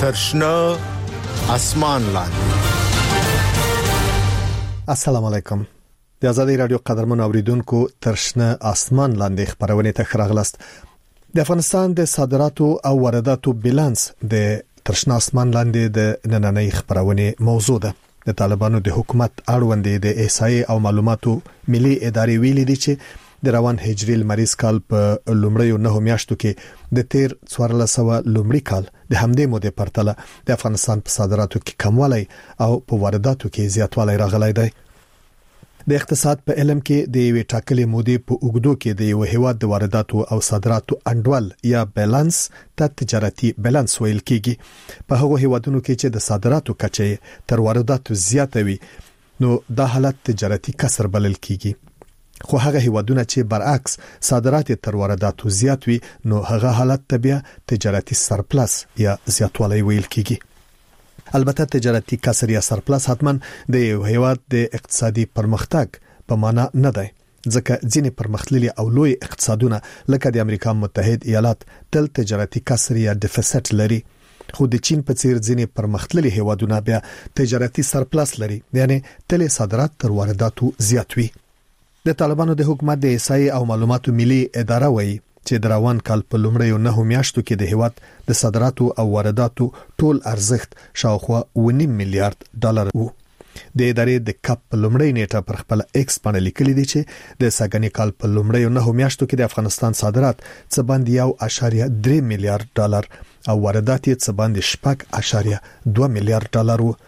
ترشنه اسمان لاندې. السلام علیکم. د آزادۍ رادیو قدرمن اوریدونکو ترشنه اسمان لاندې خبرونه ته خراغلست. د افغانستان د صادراتو او وارداتو بیلانس د ترشنه اسمان لاندې د نننۍ خبرونه موضوع ده. د طالبانو د حکومت اړوند د احصایې او معلوماتو ملي ادارې ویلي دي چې د روان هجري لمریز کال په لومړیو 9 میاشتو کې د تیر 1400 لومړی کال د همدې مودې پرتله د افغانستان په صادراتو کې کموالی او په وارداتو کې زیاتوالی راغلی دی. د اقتصاد په علم کې د یوې ټاکلې مودې په اوږدو کې د یو هیواد د وارداتو او صادراتو انډول یا بیلانس ته تجارتي بیلانس ویل کیږي. په هغو هیوادونو کې چې د صادراتو کچه تر وارداتو زیاته وي نو دا حالت تجارتي کسر بلل کیږي. خو هغه هیوادونه چې برعکس صادرات تر وارداتو زیات وي نو هغه حالت ته بیا تجارتي سرپلس یا زیاتوالی ویل کیږي. البته تجارتي کسر یا سرپلس حتما د یو هیواد د اقتصادي پرمختګ په معنا نه دی، ځکه ځینې پرمختللي او لوی اقتصادونه لکه د امریکا متحده ایالات تل تجارتي کسر یا ډیفیسټ لري. خو د چین په څیر ځینې پرمختللي هیوادونه بیا تجارتي سرپلس لري، یعنی تل صادرات تر وارداتو زیات وي. د طالبانو د حکومت د احصایې او معلوماتو ملي اداره وایي چې د روان کال په لومړیو 9 میاشتو کې د هیواد د صادراتو او وارداتو ټول ارزښت شاوخوا 1.5 میلیارډ ډالر وو. د ادارې د کپ په لومړی نیټه پر خپل ایکس باندې لیکلي دي چې د ساګنې کال په لومړیو 9 میاشتو کې د افغانستان صادرات څه باندې 1.3 میلیارډ ډالر او واردات یې څه باندې 5.2 میلیارډ ډالر وو.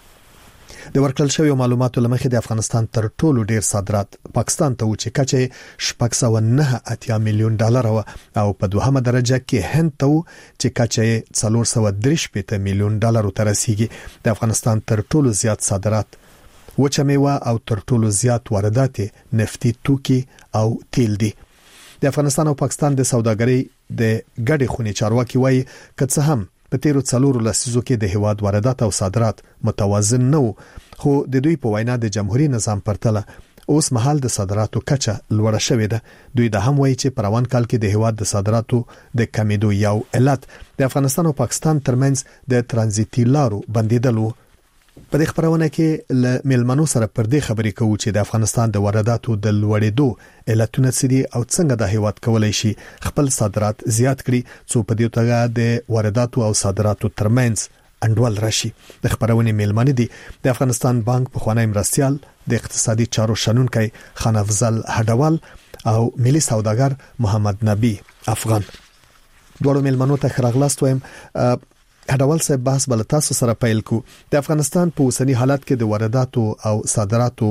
د ورکړل شوی معلوماتو لمخې د افغانستان تر ټولو ډیر صادرات پاکستان ته و چې کچه 609 میلیون ډالر او په دوهمه درجه کې هند ته و چې کچه 433 میلیون ډالر ته رسیږي. د افغانستان تر ټولو زیات صادرات وچه میوه او تر ټولو زیات واردات نفتي توکي او تیل دي. د افغانستان او پاکستان د سوداګرۍ د ګډې خونې چارواکي وایي که هم په تیرو 4 لسیزو کې د هواد واردات او صادرات متوازن نه وو، خو د دوی په وینا د جمهوریت نظام پرتله اوس مهال د صادراتو کچه لوړه شوې ده. دوی د هم وایي چې په روان کال کې د هواد د صادراتو د کمیدو یو علت د افغانستان او پاکستان ترمنځ د ترانزیتي لارو بندیدل وو. په دې خبرونه کې ل ملمنو سره پر دې خبرې کوو چې د افغانستان د وارداتو د لوړېدو علتونه څه دي او څنګه د هیواد کولای شي خپل صادرات زیات کړي څو په دې توګه د وارداتو او صادراتو ترمنځ انډول راشي. د خبرونه ملمنې دي د افغانستان بانک په خوانی مرستيال د اقتصادي چارو شنونکي خان افضل هډوال او ملي سوداګر محمد نبی افغان. دوړو ملمنو ته خراغلاست وایم. هډوال صاحب بحث بل تاسو سره پیل کو. د افغانستان په اوسنی حالت کې د وارداتو او صادراتو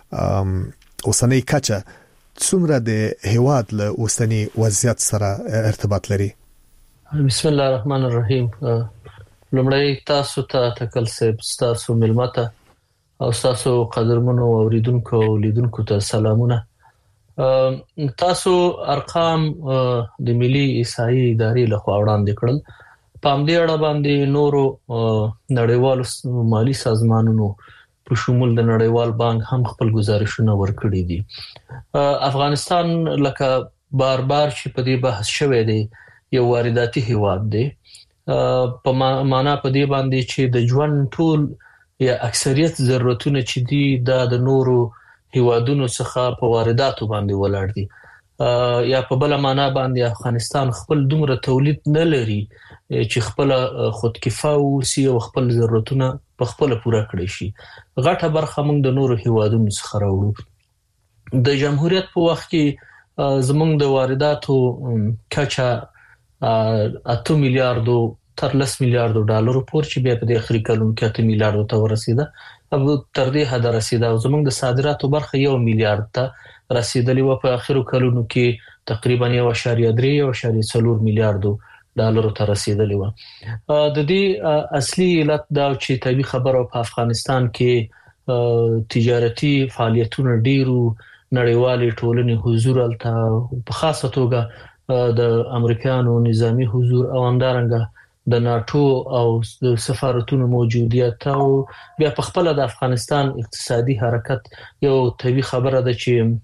اوسنی کچه څومره د هیواد له اوسنی وضعیت سره ارتباط لري؟ بسم الله الرحمن الرحیم. لومړی تاسو ته تکل صاحب تاسو ملمته او تاسو قدرمنو اوریدونکو او لیدونکو ته سلامونه. تاسو ارقام د ملي احصایې ادارې لخوا وړاندې کړل. په همدې اړه باندې نورو نړیوالو مالی سازمانونو په شمول د نړیوال بانک هم خپل گزارشونه ورکړي دي. افغانستان لکه بار بار چې په دې بحث شوی دی یو وارداتي هیواد دی. په معنا په دې باندې چې د ژوند ټول یا اکثریت ضرورتونه چې دي د نورو هیوادونو څخه په وارداتو باندې ولاړ دي. یا په بل معنا باندې افغانستان خپل دومره تولید نه لري چې خپل خودکفا اوسي او خپل ضرورتونه په خپل پوره کړی شي. غټه برخه موږ د نورو هیوادونو څخه راوړو. د جمهوریت په وخت کې زموږ د وارداتو کچه 8 میلیارډ تر 10 میلیارډ ډالر پورې چې بیا په د اخري کلونو کې 8 میلیارډ ته ورسیده. او تر دې حد رسیده او زموږ د صادراتو برخه 1 میلیارډ ته رسیدلی و. په اخرو کلونو کې تقریبا 1.3 میلیارډ ډالر ته رسیدلی و. د دې اصلي علت دا چې طبي خبره په افغانستان کې تجارتي فعالیتونه ډیرو نړیوالې ټولنې حضور الته په خاصه توګه د امریکایانو نظامی حضور او همدارنګه د ناتو او د سفارتونو موجودیت او بیا په خپل د افغانستان اقتصادي حرکت یو طبي خبره ده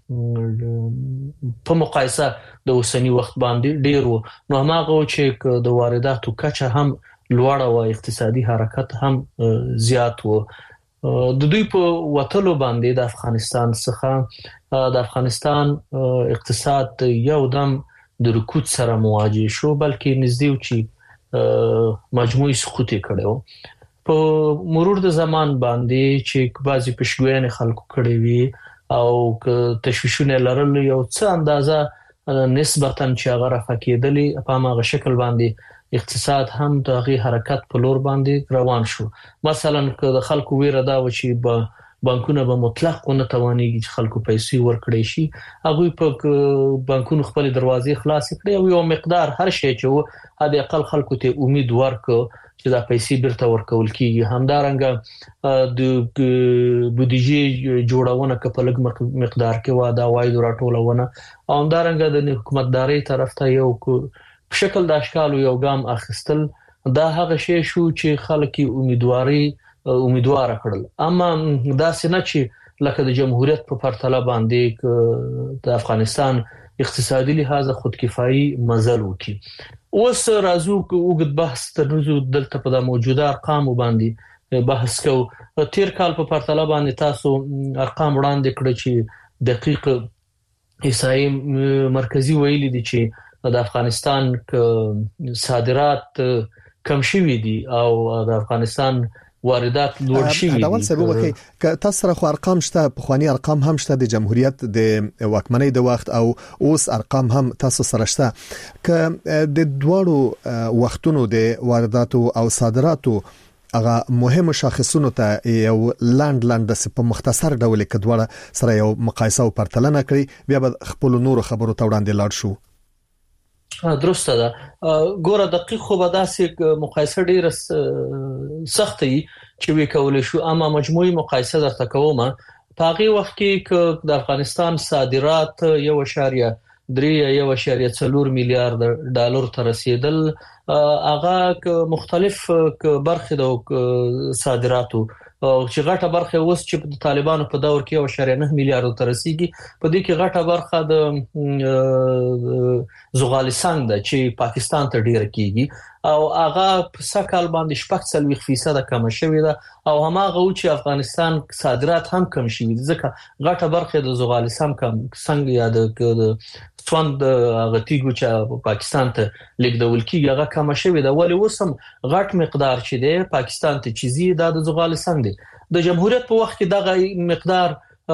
چې په مقایسه د اوسنی وخت باندې ډیرو نو هغه چې د وارداتو کچه هم لوړ او اقتصادي حرکت هم زیات و. د دوی په وټلو باندې د افغانستان څخه د افغانستان اقتصاد یو دم د رکود سره مواجه شو، بلکې نږدې چې مجموعي سقوط کړو. په مرور د زمان باندې چې بعضی پښګوینې خلکو کړې وي او تشویشونه لرل یو څه اندازه نسبتاً چې هغه رافقېدلې په هغه شکل باندې اقتصاد هم د غي حرکت په لور باندې روان شو. مثلا که د خلکو ویره دا و چې بانکونه به مطلق نه توانېږي چې خلکو پیسې ورکړي شي، هغه په بانکونو خپل دروازې خلاص کړې او یو مقدار هر شي چې هدا اقل خلکو ته امید ورکړ چې دا پیسې بیرته ورکول کیږي. همدارنګه د بودیجې جوړونه په لږ مقدار کې واده واید راټولونه او همدارنګه د حکومتداري طرف ته یو په شکل د اشکالو یو ګام اخیستل، دا هغه شی شو چې خلک امیدوار کړل. اما دا څنګه چې لکه د جمهوریت په پرتله باندې د افغانستان اقتصادي لحاظ خودکفایي مزل وکي. اوس راځو وګد بحث ترنځ دلته په د موجوده ارقام باندې بحث کو. تیر کال په پرتله باندې تاسو ارقام وړاندې کړ چې دقیق احصایي مرکزی ویلي دي چې د افغانستان صادرات کم شوي دي او د افغانستان واردات لوړ شوي دي. دا ول سبب کې تاسو سره خو ارقام شته، په خواني ارقام هم شته د جمهوریت د واکمنۍ د وخت او اوس ارقام هم تاسو سره شته. ک د دوړو وختونو د وارداتو او صادراتو هغه مهم شاخصونو ته یو لاند په مختصر ډول کې دوړه سره یو مقایسه او پرتلنه کړی، بیا به خپل نورو خبرو ته وړاندې لاړ شو. درسته ده. ګوره دقیق خو به داسې مقایسه ډیره سختي چې وکول شو، اما مجموعي مقایسه درته کوم. په هغه وخت کې د افغانستان صادرات 1.4 میلیارډ ډالر ته رسیدل. هغه مختلف برخې د صادراتو چې غټه برخه اوس چې د طالبانو په دور کې 1.9 میلیارډ ته رسیدي، په دې کې غټه برخه د زغالسنګ ده چې پاکستان ته ډیره کیږي او هغه په سکهال باندې 40% کم شوې ده او هماغه چې افغانستان صادرات هم کم شوي ځکه غټه برخه د زغالسنګ کم څنګه یاد سوند غتیګو چې پاکستان ته لیکدول کیږي هغه کم شوې ده، ولی وسم غټ مقدار چې دی پاکستان ته چیزي د زغالسنګ دی. د جمهوریت په وخت کې دغه مقدار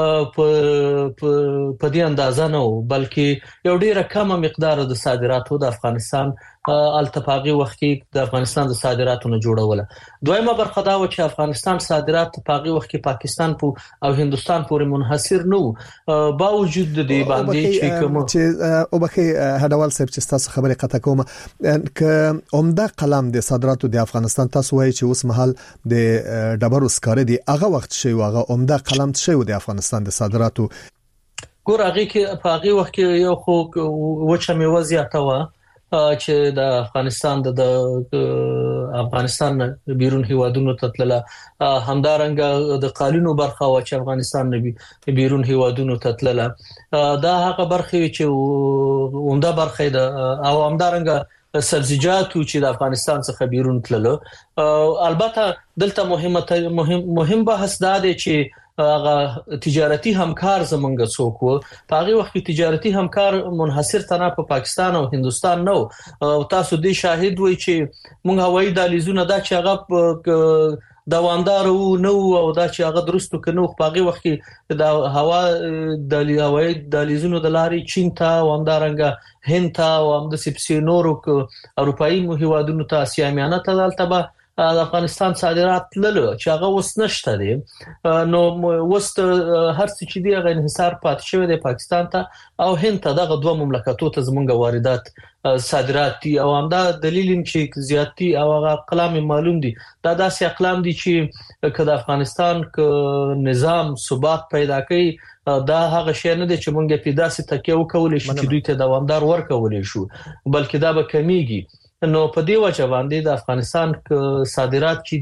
په دې اندازه نه بلکې یو ډیره کم مقدار د صادراتو د افغانستان التفاقي وخت کې د افغانستان د صادراتو نه جوړوله. دویمه برخه دا و چې افغانستان صادرات په هغه وخت کې پاکستان او هندستان پورې منحصر نه و، باوجود د دې باندې چې کوم چې او بخې هډوال صاحب چې تاسو خبرې قطع کوم ک عمده قلم د صادراتو د افغانستان تاسو وایي چې اوس مهال د ډبرو سکاره دی، هغه وخت شي هغه عمده قلم شي د افغانستان د صادراتو. ګور هغه کې په هغه وخت کې یو خو وچه میوه زیاته و چې د افغانستان د افغانستان بیرون هیوادونو ته تلله، همدارنګه د قالینو برخه و چې افغانستان بیرون هیوادونو ته تلله. دا هغه برخه چې عمده برخه ده او همدارنګه سبزیجاتو چې د افغانستان څخه بیرون تلله. البته دلته مهم بحث دا دی چې هغه تجارتي همکار زمونږ څوک وو. په هغه وخت کې تجارتي همکار منحصر تنه په پاکستان او هندستان نو، او تاسو دې شاهد وئ چې مونږ هوایي دهلیزونه دا چې هغه دوامدار نو او دا چې هغه درستو کنو په هغه وخت کې د هوایي دهلیزونو د لارې چین ته او همدارنګه هند ته او هم د سپسینورو اروپאי هیوادونو ته اسیامیانه ته دلته د افغانستان صادرات لله چې هغه اوس نشته دي. نو اوس هر څه چې دی هغه انحصار پات شوی دی پاکستان ته او هند ته. دغه دوه مملکتو ته زمونږ واردات صادرات دي او همدا دلیل چې زیاتی او هغه اقلام معلوم دي. دا داسې اقلام دي چې که د افغانستان نظام ثبات پیدا کوي دا هغه شی نه دي چې مونږ په داسې تکیه وکولای شو چې دوی ته دوامدار ورکولای شو، بلکې دا به کمیږي. نو په دې وجه باندې د افغانستان صادرات چې دي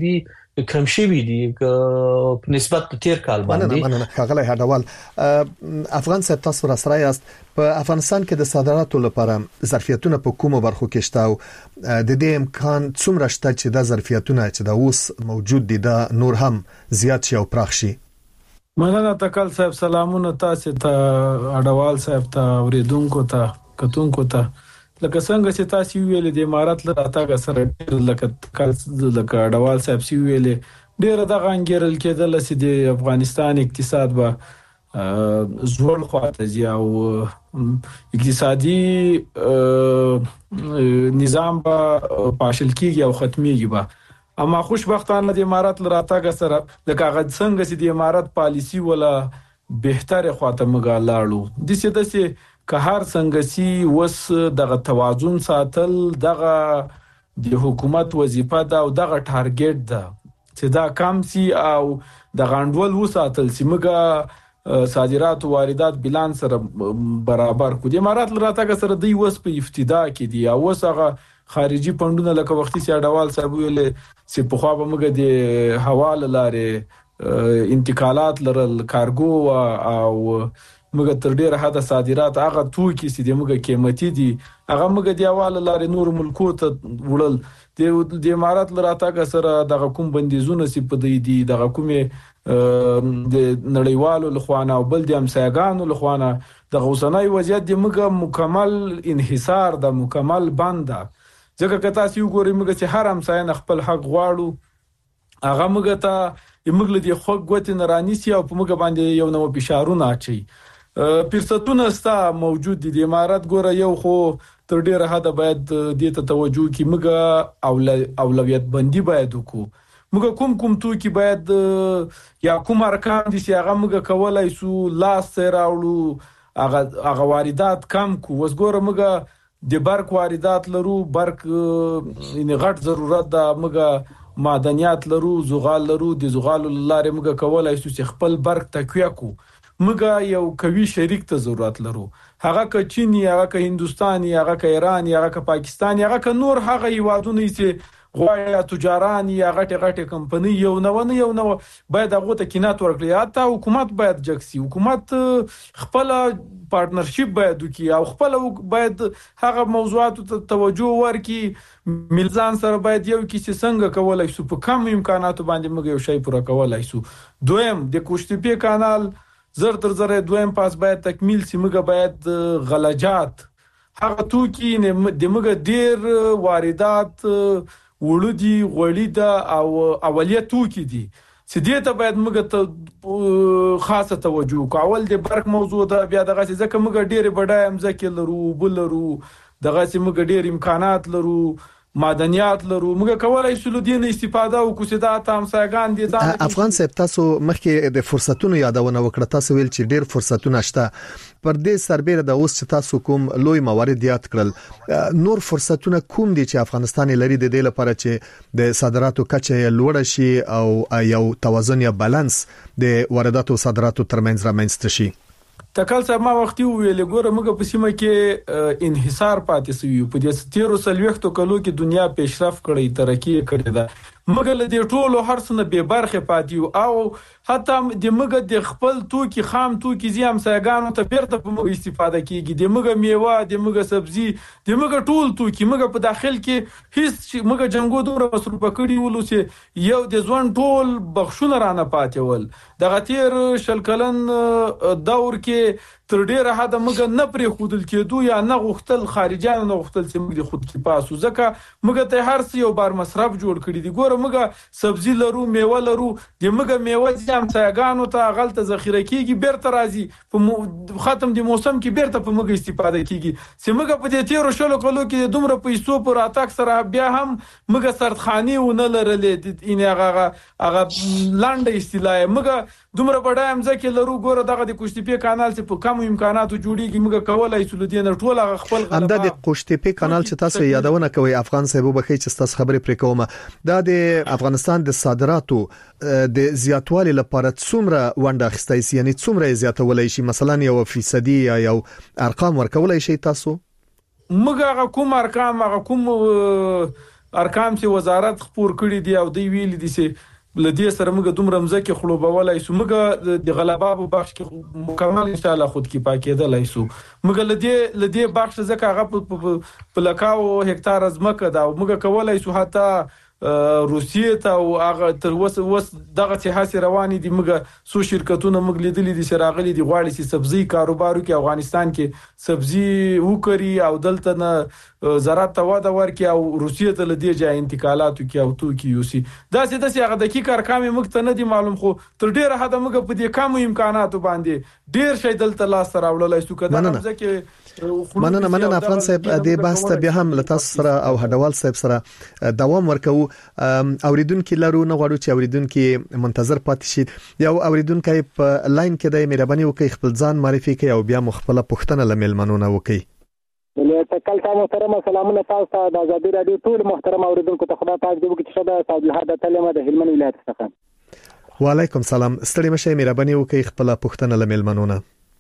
کم شوي دي په نسبت تیر کال باندې. مننه ښاغلی هډوال. افغان صاحب تاسو را سره یاست. په افغانستان کې د صادراتو لپاره ظرفیتونه په کومو برخو کې شته او د دې امکان څومره شته چې د ظرفیتونه چې د اوس موجود دي د نور هم زیات شي او پراخ شي؟ مننه تکل صاحب، سلامونه تاسو ته، هډوال صاحب ته، اوریدونکو ته، کتونکو ته. لکه څنګه چې تاسو ویلې د امارات له راتګ سره لکه ډوال صاحب سی ویلې ډېر د غنګرل کېدل چې د افغانستان اقتصاد به زوړ خواته ځي او اقتصادي نظام به پاشل کیږي او ختميږي به. اما خوشبختانه د امارات له راتګ سره د کاغذ څنګه چې د امارات پالیسی ولا بهتره خواته مګا لاړو د سیده که هر څنګه سي وس دغه توازن ساتل دغه د حکومت وظیفه ده او دغه ټارګټ ده چې دا کم سي او د غانډول وساتل سي مګه صادرات او واردات بیلانس سره برابر کو. د امارات لراتګ سره دی وس په ابتدا کې دی او وس هغه خارجي پندونه لکه وختي سي اډوال صاحب ویل سي په خوا به مګه د حواله لارې انتقالات لرل کارګو او مګه تر ډیره حد صادرات هغه توکي چې د مګه قیمتي دي هغه مګه دی حواله لارې نور ملکو ته وړل. د امارات لراتګ سره دغه کوم بندیزونه سي په دی دغه کومه د نړیوالو لخوانه او بل د امسایګانو لخوانه د غوسنۍ وضعیت د مګه مکمل انحصار د مکمل بند ده. ځکه که تاسو وګورئ مګه چې هر امساین خپل حق غواړو هغه مګه ته مګل د خو غوت نه رانیسي او په مګه باندې یو نو فشارونه اچي. فرصتونه ستا موجود دي. د امارات ګوره یو خو تر ډیره حد باید دې ته توجه کی مګه اولویت بندي باید وکړو. مګه کوم توکي باید یا کوم ارکان دي چې هغه مګه کولای سو لاس راوړو هغه واردات کم کو. وس ګوره مګه د برق واردات لرو، برق ان غټ ضرورت ده، مګه معدنیات لرو، زغال لرو، د زغال لاره مګه کولای سو چې خپل برق تقویه کو. مګه یو قوي شریک ته ضرورت لرو، هغه که چین یا هغه که هندستان یا هغه که ایران یا هغه که پاکستان یا هغه که نور هغه هیوادونه چې غواړي تجاران یا غټه کمپنی یو نو باید هغه ته کینات ورکړي. حتی حکومت باید جکسي، حکومت خپل پارتنرشپ باید وکړي او خپل باید هغه موضوعات ته توجه ورکړي. ملزان سره باید یو کیسه څنګه کولای شو په کم امکاناتو باندې موږ یو شی پوره کولای شو. دویم د کوشتپی کانال زر تر زر دویم پاس باید تکمیل سی. مګه باید غلجات هغه توکي د مګه ډیر واردات وړودي غوړی ده او اولیه توکي دي چې دې ته باید مګه ته خاصه توجه کول. د برق موضوع ده بیا دغه ځکه مګه ډیر بډای امزکه لرو، بلرو دغه چې مګه ډیر امکانات لرو، معدنیات لرو، موږ کولای شو لدین استفاده وکړو چې دا تام ساګان دي. افغان صاحب تاسو مخکې د فرصتونو یادونه وکړه، تاسو ویل چې ډیر فرصتونه شته. پر دې سربېره د اوس چې تاسو کوم لوی موارد یاد کړل، نور فرصتونه کوم دي چې افغانستان لري د دې لپاره چې د صادراتو کچه لوړ شي او یو توازن یا بالانس د وارداتو او صادراتو ترمنځ رامنځته شي؟ تکل صاحب ما وختي ویل ګوره موږ په سیمه کې انحصار پاتې سوي په دې 13 کلو کې دنیا پیشرفت کړې، ترقی کړې ده. مګر له دې ټولو هرڅنه به برخه پاتې او حتی د مګ د خپل توکي خام توکي زیام ساګانو ته بیرته په موږ استفاده کیږي. د مګ میوه، د مګ سبزي، د مګ ټول توکي مګ په داخل کې هیڅ مګ جنگو دوره مصرف کړي ولو چې یو د ځوان ټول بخښونه رانه پاتې ول. دغه تیر شل کلن دور کې تر ډیره حد مګ نه پرې خودل کېدو یا نه غختل خارجانو نه غختل چې مګ خود کې پاسو ځکه مګ ته هر څه یو بار مصرف جوړ کړی دی. ګوره مګ سبزي لرو، میوه لرو، د مګ میوه ځم ساګانو ته غلطه ذخیره کیږي، بیرته راځي په ختم د موسم کې بیرته په مګ استفاده کیږي. چې مګ په دې تیر شلو کلو کې دومره پیسو پر اتاک سره بیا هم مګ سردخاني و نه لرلې ان هغه لاندې استلای مګ دومره بډای امزکه لرو. ګوره دغه د کوشتپی کانال چې په کم امکاناتو جوړیږي مګ کولای شو لدین ټول خپل همدا د کوشتپی کانال چې تاسو یادونه کوي افغان صاحب وبخي چې تاسو خبرې پرې کوم دا د افغانستان د صادراتو د زیاتوالي لپاره څومره ونده اخستای سي، یعنی څومره زیاتولای شي؟ مثلا 1% یا یو ارقام ورکولای شي تاسو؟ مګ کوم ارقام چې وزارت خپور کړی دی او دی ویل دي چې لدې سره موږ دومره مزکه خړوبولای سو موږ د غلبا په بخش کې مکمل ان شاء الله خود کې پاکېدلای سو موږ لدې بخش زکه هغه په لکاو هکتار ازمکه دا موږ کولای سو حتی روسیې ته او هغه تر اوسه دغه سیاسي رواني دي موږ سو شرکتونه موږ لیدلې دي سراغلي دي غواړي چې سبزی کاروبارو کې افغانستان کې سبزی وکړي او دلته نه زراعت ته وده ورکړي او روسیې ته لدی ځای انتقالاتو کې او تو کې یوسي دا چې هغه دقیق ارقام موږ ته نه دي معلوم خو تر ډیره حد موږ په دې کم امکاناتو باندې ډیر شي دلته لاس راوړلای سو کده ځکه مننه افغان صاحب د بحث ته بیا هم لته سره او هډوال صاحب سره دوام ورکو اوریدونکو لرو نه غواړو چې اوریدونکو منتظر پاتې شي یو اوریدونکو په لاین کې د مهرباني وکړي خپل ځان معرفي کړي او بیا مخفله پوښتنه لملمنونه وکړي له تکل تاسو محترم سلامونه تاسو ته د آزادي رادیو ټول محترم اوریدونکو ته خدای پاک دې وکړي چې شاده صاحب الحد تلمه د هلمند ولایت څخه وعلیکم سلام ستړي مشه مهرباني وکړي خپل پوښتنه لملمنونه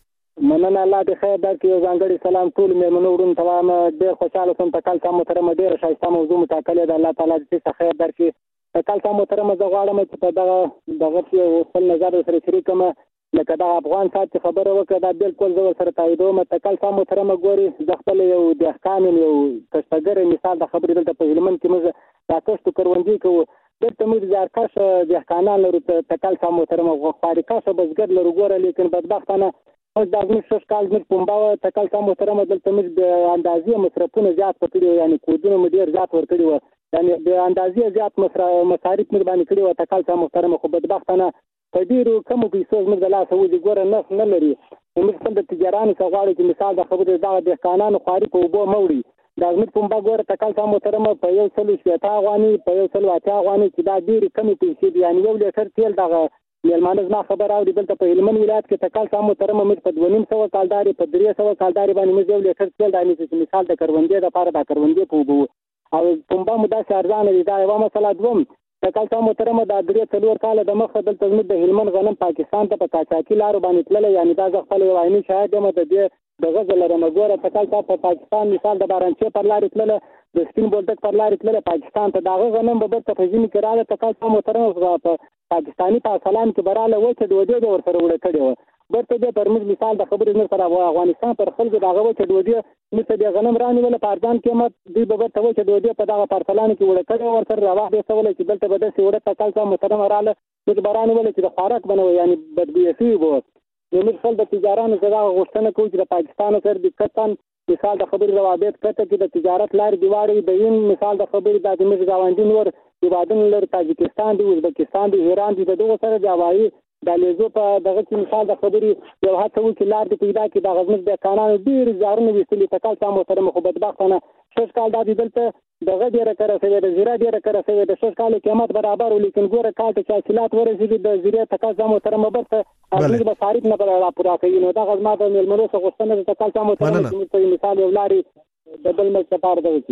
مننه الله دې خیر درکړي او ځانګړي سلام ټول مېمنو ورون ته ډېر خوشاله سم تکل تاسو محترم ډېر شایسته موضوع متکلې د الله تعالی دې خیر درکړي تکل تاسو محترم زه غواړم چې په دغه خپل نظر سره شریکم لکه دا افغان سات خبره وکړه دا بالکل زو سره تاییدوم تکل تاسو محترم ګوري ز خپل یو د احکام یو کشتګر مثال د خبرې دلته په هلمند کې موږ تاسو کروندې کوو دلته موږ د ارکاش د احکامانو لرو تکل تاسو محترم غوښاري کاسه بزګر لرو ګوره لیکن بدبختانه اوس د ازمیر شش کال موږ پومباو تکل تاسو محترم دلته موږ د اندازې مصرفونه زیات کړی یعنی کودونه مو ډیر زیات ور کړی و یعنی د اندازې زیات مصارف موږ باندې کړی و تکل تاسو محترم خو بدبختانه په ډیرو کم پیسو موږ د لاسه وځي ګوره نه لري موږ خپل د تجارانو څخه غواړو چې مثال د خبرې دا د قانون خواري په وبو موړي د ازمیر پومبا ګوره تکل تاسو محترم په یو څلو شتا غواني په یو څلو اته غواني چې دا ډیر کم پیسې دي یعنی یو لیټر تیل دغه مېلمانه زما خبر او دلته په هلمند ولایت کې تکل تاسو محترم موږ په 2.5 کالداري په 300 کالداري باندې موږ یو لیټر تیل دانی چې مثال د کروندې د لپاره د کروندې په وبو او پومبا مدا ارزانه دي دا یو مسله دوم تکل تاسو محترم د 3 کال د مخه دلته موږ د هلمند غنم پاکستان ته په کاچاکی لارو باندې تلل یعنی دا خپل وایي شاهد هم د غزل رمګوره تکل تاسو په پاکستان مثال د بارانچې پر لارې تلل د سپین بولدک پر لارې تلل پاکستان ته دا غنم به ته فزینی کړه تکل تاسو محترم په پاکستانی په سلام کې براله وچه دوی د ور سره وړه کړي و برته د پرمز مثال د خبرې نه پر افغانستان پر خلکو دغه وچه دوی مثل د غنم رانی ول په ارزان قیمت دی به ته وچه دوی په دغه پرسلان کې وړه کړي ور سره راوړ دي سوال چې دلته به د سیوړه تکل تاسو محترم رااله د باران ول چې د خوراک بنوي یعنی بدبوي شي وو نو موږ خپل د تجارانو سره غوښتنه کوو چې د پاکستان سره د کتن مثال د خبرې روابط کته کې د تجارت لار دیواري د یین مثال د خبرې د موږ غاوندین ور دیوادن لر تاجکستان دی ازبکستان دی ایران دی دغه سره د هوایي د لیزو په دغه کې مثال د خبرې یو هڅه وکړي لار د پیدا کې د غزنه د قانون ډیر زارونه وستلي تکل تاسو محترم خو بدبختانه شش کال د دلته دغه ډیره کړه سوي د زیرا ډیره کړه سوي د شش کال قیمت برابر ولیکن ګوره کال ته حاصلات ورسېږي د زیرا تکل تاسو محترم برته اصلي مصارف نه برابر پورا کوي نو دا غزما د ملمنو څخه غوښتنه د تکل تاسو محترم په مثال یو لاري د بل مل سفار دی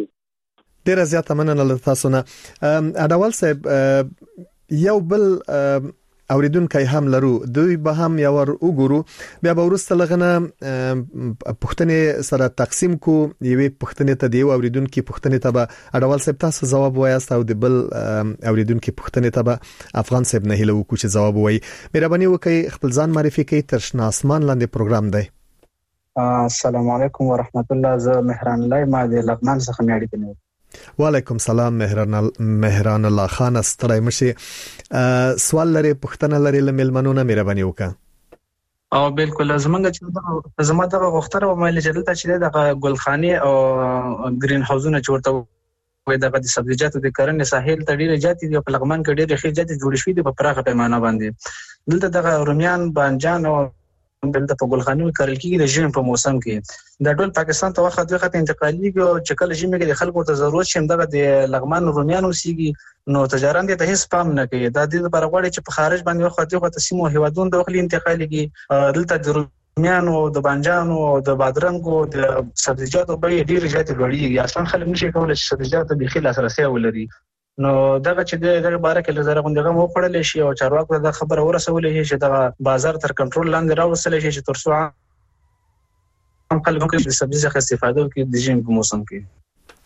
ډیر زیاته مننه تاسو نه اډوال صاحب یو بل اوریدونکو هم لرو دوی به هم یو ور وګورو بیا به ورسته لغنه پښتنې سره تقسیم کو یوې پښتنې ته دی اوریدونکو پښتنې ته به اډوال صاحب تاسو جواب وایاست او د بل اوریدونکو پښتنې ته به افغان صاحب نه هلو کو چې جواب وایي مهرباني وکړئ خپل ځان معرفي کړئ ترشنا اسمان لاندې پروګرام دی السلام علیکم ورحمت الله ز مهران الله ما د لغمان څخه میاړي کنه وعلیکم سلام مهران الله خان ستړی مشه سوال لري پښتنه لري لملمنونه مهرباني وکړه او بالکل زمونږ چې زموږ د غوښتنه په مایل جدل ته چې د ګلخانه او گرین هاوزونه چورته وي د سبزیجاتو د کرنې ساحل ته ډیره جاتې دی په لغمان کې ډیره خېجات جوړ شوې دي په پراخه پیمانه باندې دلته د رومیان بانجان او دلته په ګلخانو کرل کېږي د ژمي په موسم کې د ټول پاکستان ته وخت انتقالي او چکل ژمي کې د خلکو ته ضرورت شم دغه د لغمان رومیان اوسېږي نو تجاران دې ته هیڅ پام نه کوي دا د لپاره غواړي چې په خارج باندې وخت سیمو هیوادونو د وخت انتقالي کې دلته د رومیانو د بانجانو د بادرنګو د سبزیجاتو به ډیر زیات لوړیږي اصلا خلک نشي کولای چې سبزیجاتو به خلاص راسي ولري نو دغه چې دغه باره کې لزر غونډه مو خړلې شي او چارواکو دا خبره ورسولې شي چې دغه بازار تر کنټرول لاندې راوستل شي چې ترڅو هم خلکو کې د سبزی څخه استفاده وکړي د ژمي په موسم کې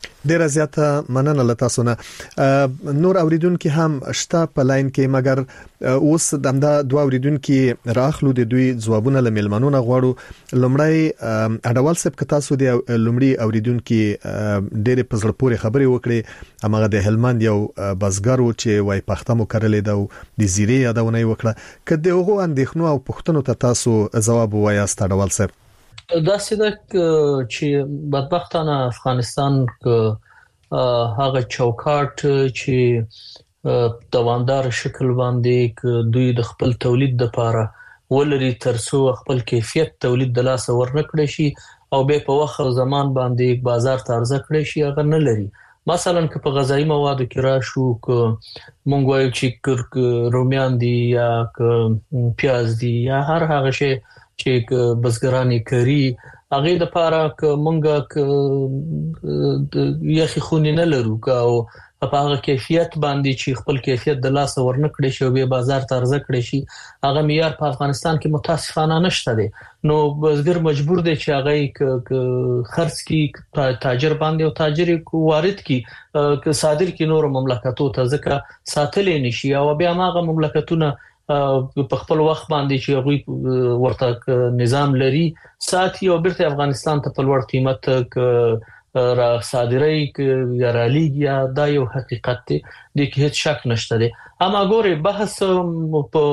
ډیره زیاته مننه له تاسو نه. نور اوریدونکو هم شته په لاین کې، مګر اوس دمدا دوه اوریدونکو راخلو د دوی ځوابونه له ملمنونو غواړو. لومړی اډوال صاحب که تاسو د لومړی اوریدونکو ډیره په زړه پورې خبرې وکړي، هغه د هلمند یو بزګر و چې وای پښتو مو کړلې ده او د زیری یادونه وکړه. کله دغه اندېښنو او پښتنو ته تاسو جواب وایاست اډوال صاحب؟ دا سده چې بدبختانه افغانستان هغه چوکاټ چې دوامدار شکل باندې دوی د خپل تولید لپاره ولري ترڅو خپل کیفیت تولید د لاس ورنکړي شي او به په وخت او زمان باندې بازار ته عرضه کړي شي، هغه نه لري. مثلا که په غذایی موادو کې راشو، که مونږ وایو چې رومیان دي یا پیاز دي یا هر هغه شی چې بزګرانی کوي، هغه د لپاره ک مونږه یخي خونی نه لرو او په هغه کیفیت باندې چې خپل کیفیت د لاس ورنکړي شي او به بازار ته عرضه کړي شي، هغه معیار په افغانستان کې متاسفانه نشته دی. نو بزګر مجبور دی چې هغه خرڅ کی تاجر باندې او تاجر وارد کی صادر کی نور مملکتو ته ځکه ساتلې نشي او بیا هغه مملکتونه په خپل وخت باندې چې هغه ورته نظام لري ساتي او بیرته افغانستان ته په لوړ قیمت را صادرای یا رالیږي. دا یو حقیقت دی، د هیڅ شک نشته دی. اما ګوره بحث په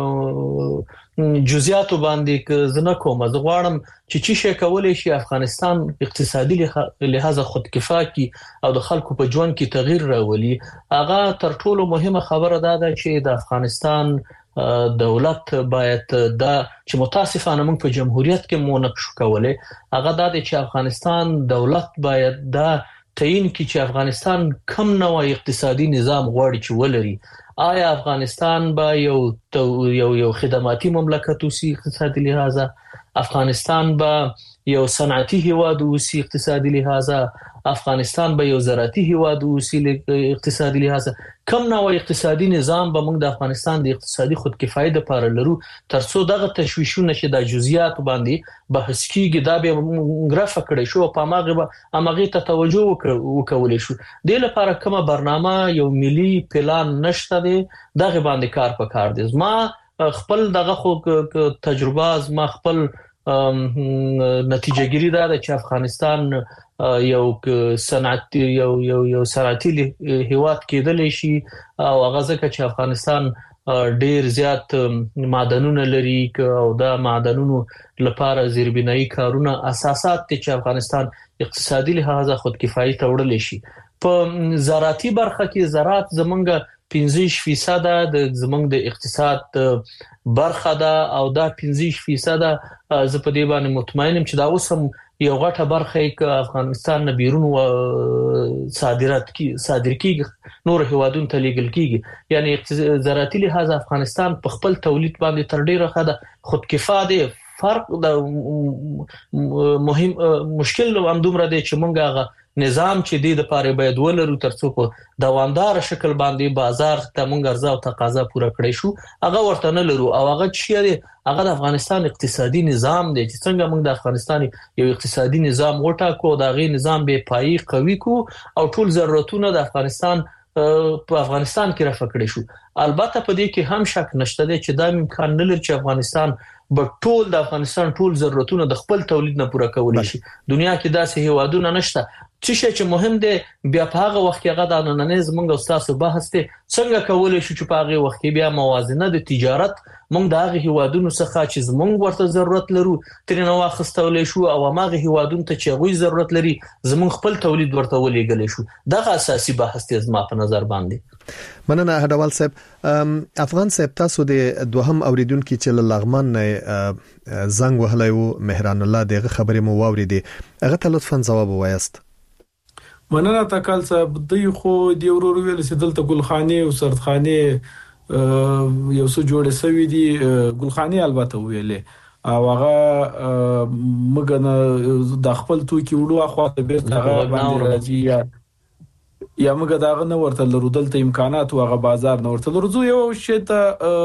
جزئیاتو باندې زنه کوم، زه غواړم چې شي کولای شي افغانستان اقتصادي لحاظ خودکفا کی او د خلکو په ژوند کې تغییر راولي. هغه تر ټولو مهمه خبره ده چې د افغانستان دولت باید دا چې متاسفانه موږ په جمهوریت کې مو نقش کولای، هغه دا چې افغانستان دولت باید دا تعیین کړي چې افغانستان کم نوع اقتصادي نظام غواړي چې ولري. آیا افغانستان با یو خدماتي مملکت اوسي اقتصادي لحاظه، افغانستان با یو صنعتي هیواد اوسي اقتصادي لحاظه، افغانستان به یو زراعتي هیواد اوسي اقتصادي لحاظه، کم نوع اقتصادي نظام به موږ د افغانستان د اقتصادي خودکفایي لپاره لرو ترڅو دغه تشویشونه چې د جزئیات باندې بحث کیږي دا به غرفه کړي شو په اماغه ته توجه وکولې شو. د لپاره کومه برنامه یو ملي پلان نشته دی، دغه باندې کار پکار دی. ما خپل دغه خو تجربه ما خپل نتیجه ګیری دا چې افغانستان یو صنعتي یو صنعتي هیواد کېدلی شي او هغه ځکه چې افغانستان ډیر زیات معدنونه لري او دا معدنونو لپاره زیربنایی کارونه اساسات دي چې افغانستان اقتصادي لحاظ خودکفایي ته وړل شي. په زراعتي برخه کې زراعت زمونږ 15% د زمونږ د اقتصاد برخه ده او دا 15% زه په دې باندې مطمئنم چې دا اوس هم یو غټه برخه کې افغانستان نه بیرون صادر کیږي، نور هیوادونو ته لیږل کیږي. یعنی زراعتي لحاظ افغانستان په خپل تولید باندې تر ډیره خده خودکفا دی. فرق د مهم مشکل هم دومره دی چې مونږ هغه نظام چې د لپاره باید ولرو ترڅو په دوامدار شکل باندې بازار ته مونږ عرضه او تقاضا پوره کړی شو، هغه ورته نه لرو. او هغه چې دی هغه د افغانستان اقتصادي نظام دی چې څنګه موږ د افغانستان یو اقتصادي نظام وټاکو، دا غي نظام به پایي قوي کو او ټول ضرورتونه د افغانستان په افغانستان کې رافع کړی شو. البته په دې کې هم شک نشته دی چې دا امکان نه لري چې افغانستان به ټول د افغانستان ټول ضرورتونه د خپل تولید نه پوره کولی شي. دنیا کې داسې هیوادونه نشته. چې مهم دی بیا په هغه وخت کې هغه د نننې زمونږ او تاسو بحث ته څنګه کولای شو چې په هغه وخت کې بیا موازنه د تجارت مونږ د هغه هیوادونو څخه چې زمونږ ورته ضرورت لرو ترنه واخستولې شو او هغه هیوادونو ته چې هغه ضرورت لري زمونږ خپل تولید ورته ولېګل شو. دغه اساسي بحث ته زما په نظر باندې. مننه هډوال صاحب. افغان صاحب تاسو د دوهم اوریدونکو چې لغمان نه زنګ وهلی وو مهران الله دغه خبرې مو واوریدي، هغه ته لطفا ځواب وایاست. مننه تکل صاحب. دوی خو دی ورور ویل چې دلته ګلخانه او سردخانه یو څه جوړې سوي دي. ګلخانه البته ویلې او هغه مګنه د خپل توکي وړو اخواته بیرته باندې راځي یا موږ داغه نه ورته لرو، دلته امکانات او هغه بازار نه ورته لرو. یو شی ته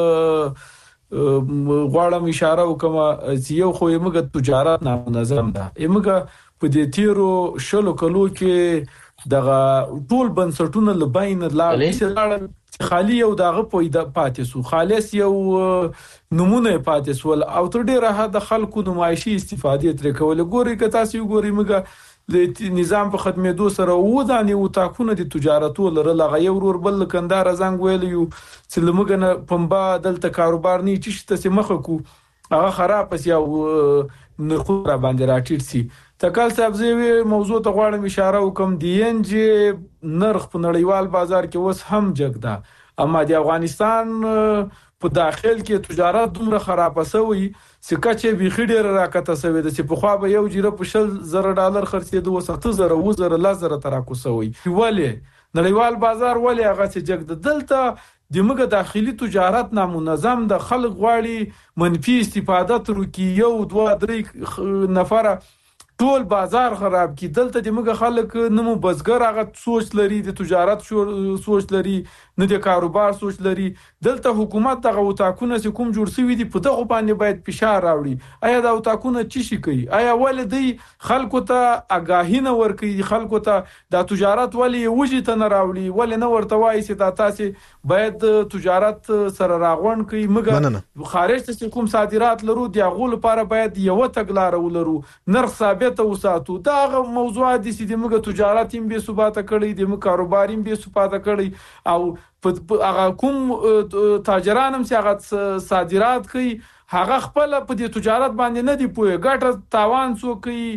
غواړم اشاره وکم چې یو خو موږ تجارت نامنظم ده. موږ په دې تیرو شلو کلو کې دغه ټول بنسټونه لباین لاړ خالی یو دغه پویده پاتې سو خالص یو نمونه پاتې سو او تر ډیره د خلکو نمایشي استفادې تر کول ګوري که تاسو ګوري مګه د نظام په ختمېدو سره ودانې او تاکونه د تجارت ولر لغه یو ور بل کندار زنګ ویلیو چې لمګنه پمبا دلته کاروبار نه چې څه مخ کو هغه خراب پس یو نرخ را باندې راټیټ سي تکل صاحب زوی موضوع ته غواړم اشاره وکم دی ان چې نرخ په نړیوال بازار کې اوس هم جګدا اما د افغانستان په داخل کې تجارت دومره خراب شوی چې کچې به خډیر راکته شوی د چې په خوا به یو جیره په $10,000 خرڅېدو وسخته 1000 تراکو شوی ولی نړیوال بازار ولی هغه چې جګد دلته دمګه داخلي تجارت نامنظم د خلک غواړي منفي استفاده تر کې یو 2-3 نفر ټول بازار خراب کی دلته دمګه خلک نمو بزګر هغه سوچ لري د تجارت سوچ لري نه د کاروبار سوچ لري دلته حکومت دغه وتاکونه کوم جوړ سوي دي په دغه باندې باید فشار راوړي آیا دا وتاکونه چی شي کوي آیا ولدي خلکو ته آگاهی نه ورکړي خلکو ته د تجارت ولی وجه ته نه راوړي ول نه ورته وایي چې تاسو باید تجارت سره راغون کوي مګر خارج ته کوم صادرات لرو دی غول لپاره باید یو تګلار ولرو نرخ ثابت ته وساتو دا موضوعات دي چې موږ تجارت هم به ثبات کړی دي موږ کاروبار هم به ثبات کړی او هغه کوم تاجران هم چې هغه صادرات کوي هغه خپل په دې تجارت باندې نه دی پوهه ګټه تاوان سو کوي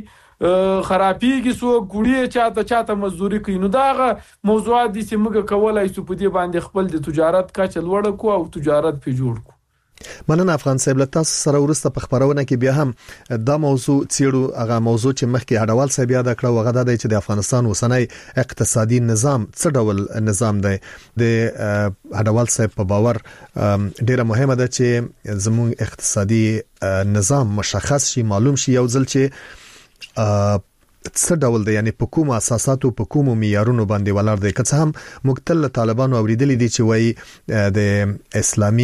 خرابېږي سو ګوړې چاته مزدوري کوي نو دا موضوعات دي چې موږ کولای شو په دې باندې خپل د تجارت کچه لوړ کو او تجارت په جوړ کو مننه افغان صاحب له تاسو سره ورسته په خبرونه کې بیا هم دا موضوع چیرو هغه موضوع چې مخکې هډوال صاحب یاد کړو هغه د چې د افغانستان وسنۍ اقتصادي نظام څه ډول نظام دی د هډوال صاحب په باور ډیره مهمه ده چې زموږ اقتصادي نظام مشخص شي معلوم شي یو ځل چې څه ډول دی یعنی په کوم اساساتو په کوم معیارونو باندې ولاړ دی که هم مختل طالبانو اوریدلې دي چې وایي د اسلامي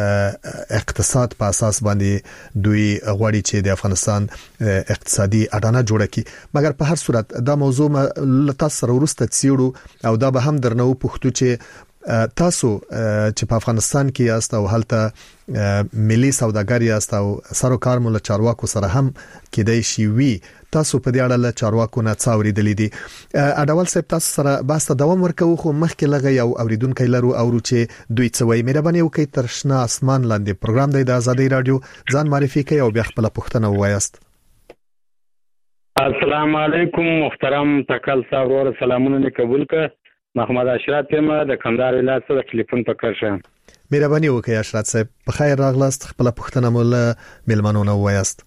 اقتصاد په اساس باندې دوی غواړي چې د افغانستان اقتصادي اډانه جوړه کړي مګر په هر صورت دا موضوع تاسو سره ورسته څیړو او دا به هم درنو پوښتو چې تاسو چې په افغانستان کې یاست او هلته ملي سوداګر یاست او سروکار مول چارواکو سره هم کېدای شي وي تاسو په دې اړه له چارواکو نه څاوري دي اډوال صاحب تاسو سره باسته دوام ورکوي خو مخکې لغه یو اوریدونکو لرو او چې دوی څه وایي مهرباني وکړئ تر شنه اسمان لاندې پروګرام دی د ازادي رادیو ځان معرفي کوي او بیا خپل پوښتنه ووایاست السلام علیکم محترم تکل صاحب ور سلامونه قبول ک محمد اشرف یم د کندهار ولایت څخه ټلیفون پکړم مهرباني وکړئ اشرف صاحب په خیر راغلاست خپل پوښتنه مول ملمنونه وایاست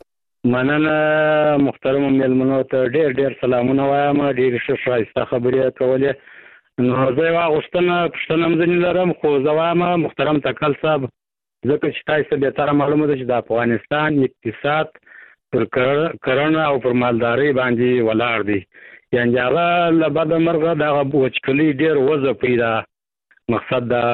مننه محترم ملمنو ته ډېر سلامونه وایم ډېر ښه خبرې کولې نو زه واغښتنه پښتنه مزنی لرم خو زه وایم محترم تکل صاحب ځکه چې تاسو به تر معلومه ده چې د افغانستان اقتصاد پر کرنه او پر مالداري باندې ولاړ دی یعنی هغه لبد مرغه د وچکلي ډېر وځ پیدا مقصد د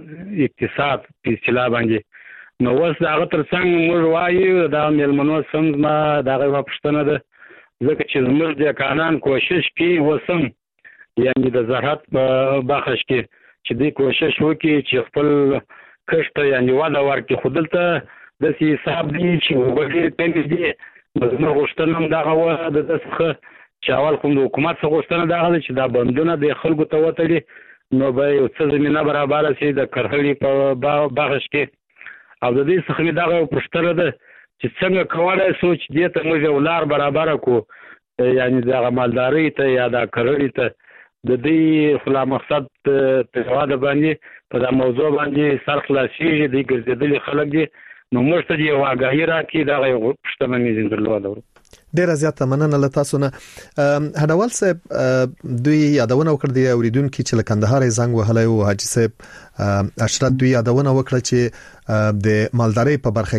اقتصاد په اصطلاح باندې نو اوس هغه ترڅنګ موږ وایو دا ملمنو سم ما دغه پښتنه ده ځکه چې موږ د قانون کوشش کوي وسم یعنی د زراعت په بخش کې چې دوی کوشش وکړي چې خپل کښت یعنی واده ورکړي خو دلته د حساب دی چې وګړي پېږي دي موږ غوښتنه دغه و د څخه چې اول کوم د حکومت څخه غوښتنه دغه چې دا بندونه د خلکو ته وتړي نو به یو څه زمينه برابر شي د کرهړي په بخش کې او د دې څخه دغه پښتنه ده چې څنګه کولای شو چې دې ته موږ ولار برابر کو یعنی د مالداري ته یا د کرهړي ته د دې خلا مقصد په واده باندې په دا موضوع باندې سرخلاصي دي ګرځېدلي خلک دي نو موږ ته یو واګهي راکې دا یو پښتنه مې درلوده ډیر زیاته مننه له تاسو نه هډوال صاحب دوی یادونه وکړه د اوریدونکو چې لکندهار زنګ وهلای او حاجی صاحب اشرف دوی یادونه وکړه چې د مالداري په برخه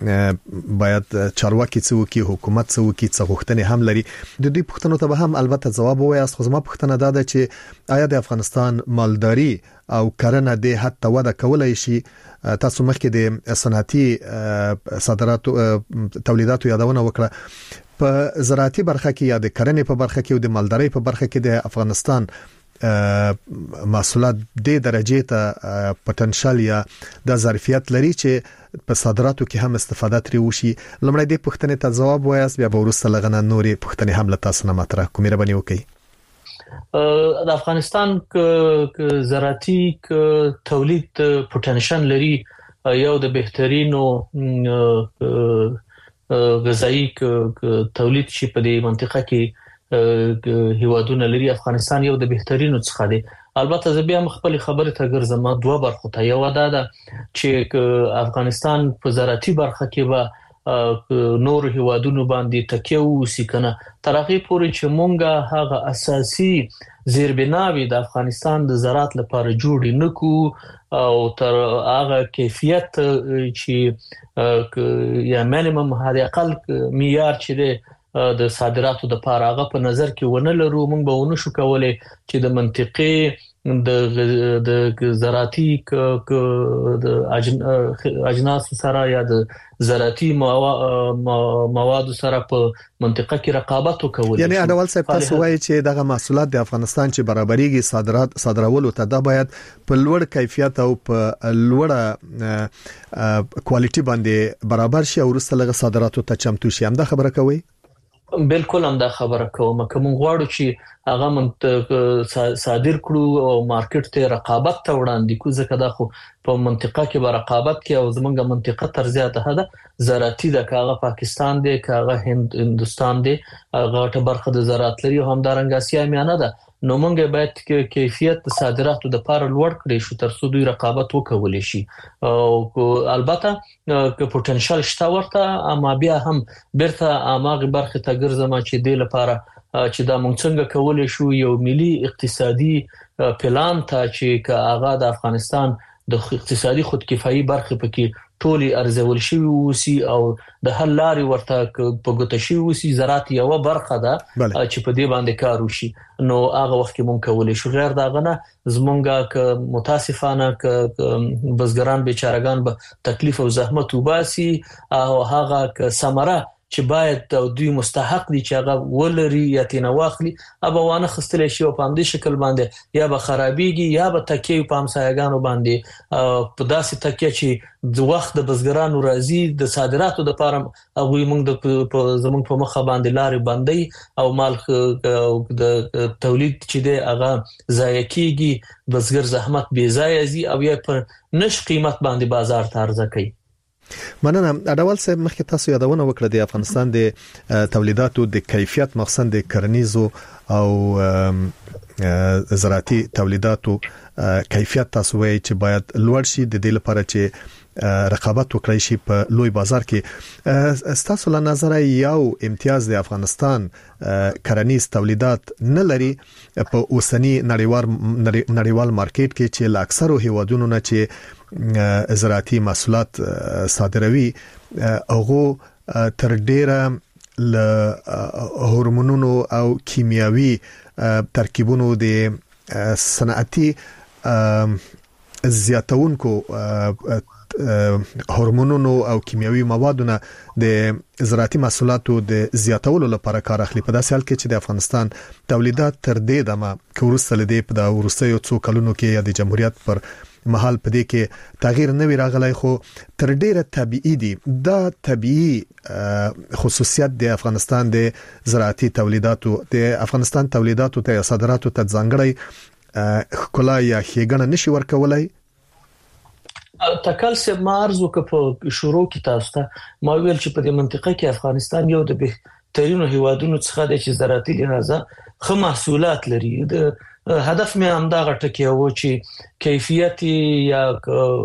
کې باید چارواکي څوکي حکومت څوکي څه غوښتنې هم لري د دې پوښتنو ته به هم البته جواب وایاست خو زما پوښتنه دا ده چې آیا د افغانستان مالداري او کرنه د حتی وده کولای شي تاسو مخکې د صنعتي صادراتو تولیداتو یادونه وکړه په زراعتي برخه کې یا د کرنې په برخه کې او د مالدارۍ په برخه کې د افغانستان محصولات د درجه ته پټنشل یا د ظرفیت لري چې په صادراتو کې هم استفاده ترې وشي. لمړی د پښتنې ته جواب وایاست، بیا به ورسره لغنه نورې پښتنې هم له تاسو نه مطرح کوم. مهرباني وکړئ. د افغانستان زراعتي تولید پټنشل لري، یو د بهترینو غذایی تولید چې په دې منطقه کې هیوادونه لري. افغانستان یو د بهترینو څخه دی. البته زه بیا خپل خبره ته ګرځم دوه برخو ته. یو دا چې افغانستان په زراعتي برخه کې به نور هیوادونو باندې تکیه وسی کنه تر هغه پورې چې مونږه هغه اساسي زیربناوي د افغانستان د زراعت لپاره جوړ نکو او تر هغه کیفیت چې یا مینیمم هغه اقل معیار چې د صادراتو د لپاره هغه په نظر کې ونه لرو. مونږ به ونه شو کولای چې د منطقې د زراعتي د اجناس سره یا د زراعتي مواد سره په منطقه کې رقابت وکول. یعنی اډوال صاحب تاسو وایي چې دغه محصولات د افغانستان چې برابرېږي صادرولو ته دا باید په لوړ کیفیت او په لوړه کوالټي باندې برابر شي او وروسته لغه صادراتو ته چمتو شي. هم دا خبره کوي؟ بالکل هم دا خبره کوم. کوم غواړو چې هغه صادر کړو او مارکیټ ته رقابت ته وړاندې کو، ځکه دا خو په منطقه کې به رقابت کې او زمونږه منطقه تر زیاته ده زراعتي ده، کاغه پاکستان دی، کاغه هندستان دی، هغه ته برخه د زراعت لري او هم دارنګ اسیا میانه ده. نو مونږ باید کیفیت صادراتو د لپاره لوړ کړی شو تر څو دوی رقابت وکولي شي. او البته که پټنشل شته ورته، اما بیا هم برته اماغه برخه ته ګرځم چې د لپاره چې دا مونږ څنګه کولای شو یو ملي اقتصادي پلان ته چې هغه د افغانستان د اقتصادي خودکفایي برخه پکې ټولي ارزول شوی وسی او د حل لاري ورته په ګوته شوی وسی. زراعت یو برخه ده چې په دې باندې کار وشي. نو هغه وخت کې مونږ کولای شو. غیر داغه نه زمونږه ک متاسفانه ک بزګران بیچارهګان به تکلیف او زحمت وباسي او هغه ک ثمره چې باید دوی مستحق دي چې هغه ولري یا تینه واخلي ابا وانه خستل شي او په دې شکل باندې یا به خرابيږي یا به تکیه په همسایګانو باندې په داسې تکیه چې د وخت د بزګرانو راځي د صادراتو د لپاره هغه موږ د زمونږ په مخه باندې لارې باندې او مال د تولید چې د هغه ضایع کیږي، بزګر زحمت بې ځای زی او یا پر نش قیمت باندې بازار ته عرضه کوي. مننه. اډوال صاحب مخکې تاسو یادونه وکړه د افغانستان د تولیداتو د کیفیت مخصوصا د کرنیزو او زراعتي تولیداتو کیفیت تاسو وایي چې باید لوړ شي د دې لپاره چې رقابت وکړي شي په لوی بازار کې. تاسو له نظر یو امتیاز د افغانستان کرنیز تولیدات نه لري په اوسنی نړیوال مارکیټ کې چې له اکثرو هیوادونو نه چې زراعتي محصولات صادروي هغه تر ډیره له هورمونونو او کیمیاوي ترکیبونو د صنعتي زیاتونکو هورمونونو او کیمیاوي موادونو د زراعتي محصولاتو د زیاتولو لپاره کار اخلي. په داسې حال کې چې د افغانستان تولیدات تر دې دمه کورسته لدی په د ورستیو څو کلونو کې یا د جمهوریت پر محل پدې کې تغییر نه وی راغلی، خو تر ډیره طبيعي دي. دا طبيعي خصوصیت د افغانستان د زراعتي تولیداتو د افغانستان تولیداتو ته صادراتو ته ځانګړی خلا یا ښېګڼه نشي ورکولای. تکل سه مارزو که په شروع کې تاسو ته ما ویل چې په دې منطقه کې افغانستان یو د بهترینو هیوادونو څخه دی چې زراعتي لحاظه ښه محصولات لري. د هدف مې همدا غټه کې و چې کیفیت یا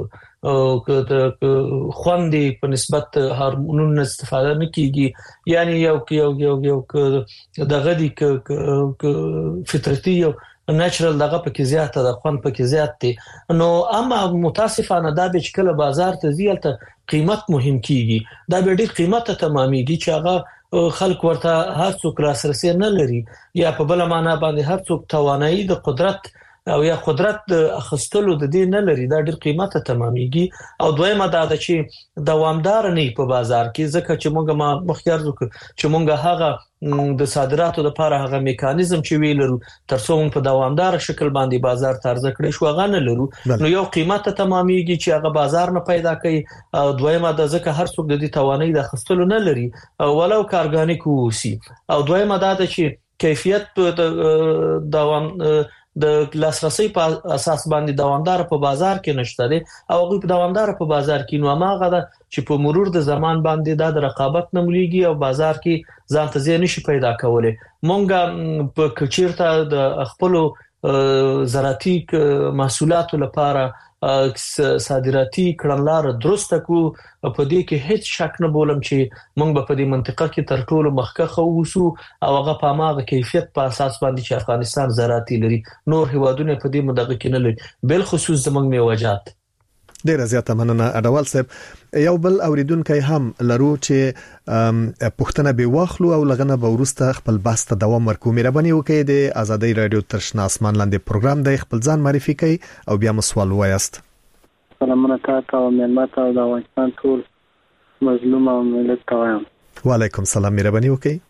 خوندې په نسبت هورمونونو استفاده نه کیږي، یعنی یو دغه دي فطرتي یو نېچرل دغه پکې زیاته د خوند پکې زیات دي. نو اما متاسفانه دا به کله بازار ته زیاته قیمت مهم کیږي، دا به ډېر قیمت ته تمامېږي چې هغه خلک ورته هر څوک لاسرسي نه لري یا په بل معنا باندې هر څوک توانایي د قدرت او یا قدرت د اخستلو د دې نه لري دا ډېر قیمته تمامېږي او دویمه دا ده چې دوامدار نه په بازار کې ځکه چې موږ مخکې ارزو چې موږ هغه د صادراتو لپاره هغه میکانیزم چې ویلرو ترڅو موږ په دوامدار شکل باندې بازار ته عرضه کړی شو هغه نه لرو نو یو قیمته تمامېږي چې هغه بازار نه پیدا کوي او دویمه د ځکه هر څوک د دې توانایي د خستلو نه لري ولو کارګانیک وسی او دویمه دا ده چې کیفیت دوام د لاسرسي په اساس باندې دوامدار په بازار کې نشته دي او هغه په دوامدار په بازار کې نو ماغه ده چې په مرور د زمان باندې د رقابت نمولېږي او بازار کې ځان ته ځای نشي پیدا کولای مونږه په کچیرته د خپل زراعتي محصولاتو لپاره صادراتي کړنلار درسته کو په دې کې هیڅ شک نه بولم چې موږ په دې منطقه کې تر ټولو مخکخه اوسو او هغه په ماغه کیفیت په اساس باندې چې افغانستان زراعتي لري نور هیوادونه په دې مدغه کې نه لري بل خصوص زموږ میوجات ډیر زیاته مننه اډوال صاحب یو بل اوریدونکو هم لرو چې پښتنه به واخلو او لغنه به ورسته خپل بحث ته دوام ورکو مهرباني وکړئ د ازادي رادیو ترشنا اسمان لاندې پروګرام د خپل ځان معرفي کړئ او بیا مسوال وایست سلامونه کاکا او ملمت او د افغانستان ټول مظلوم او ملت ته وایم وعلیکم السلام مهرباني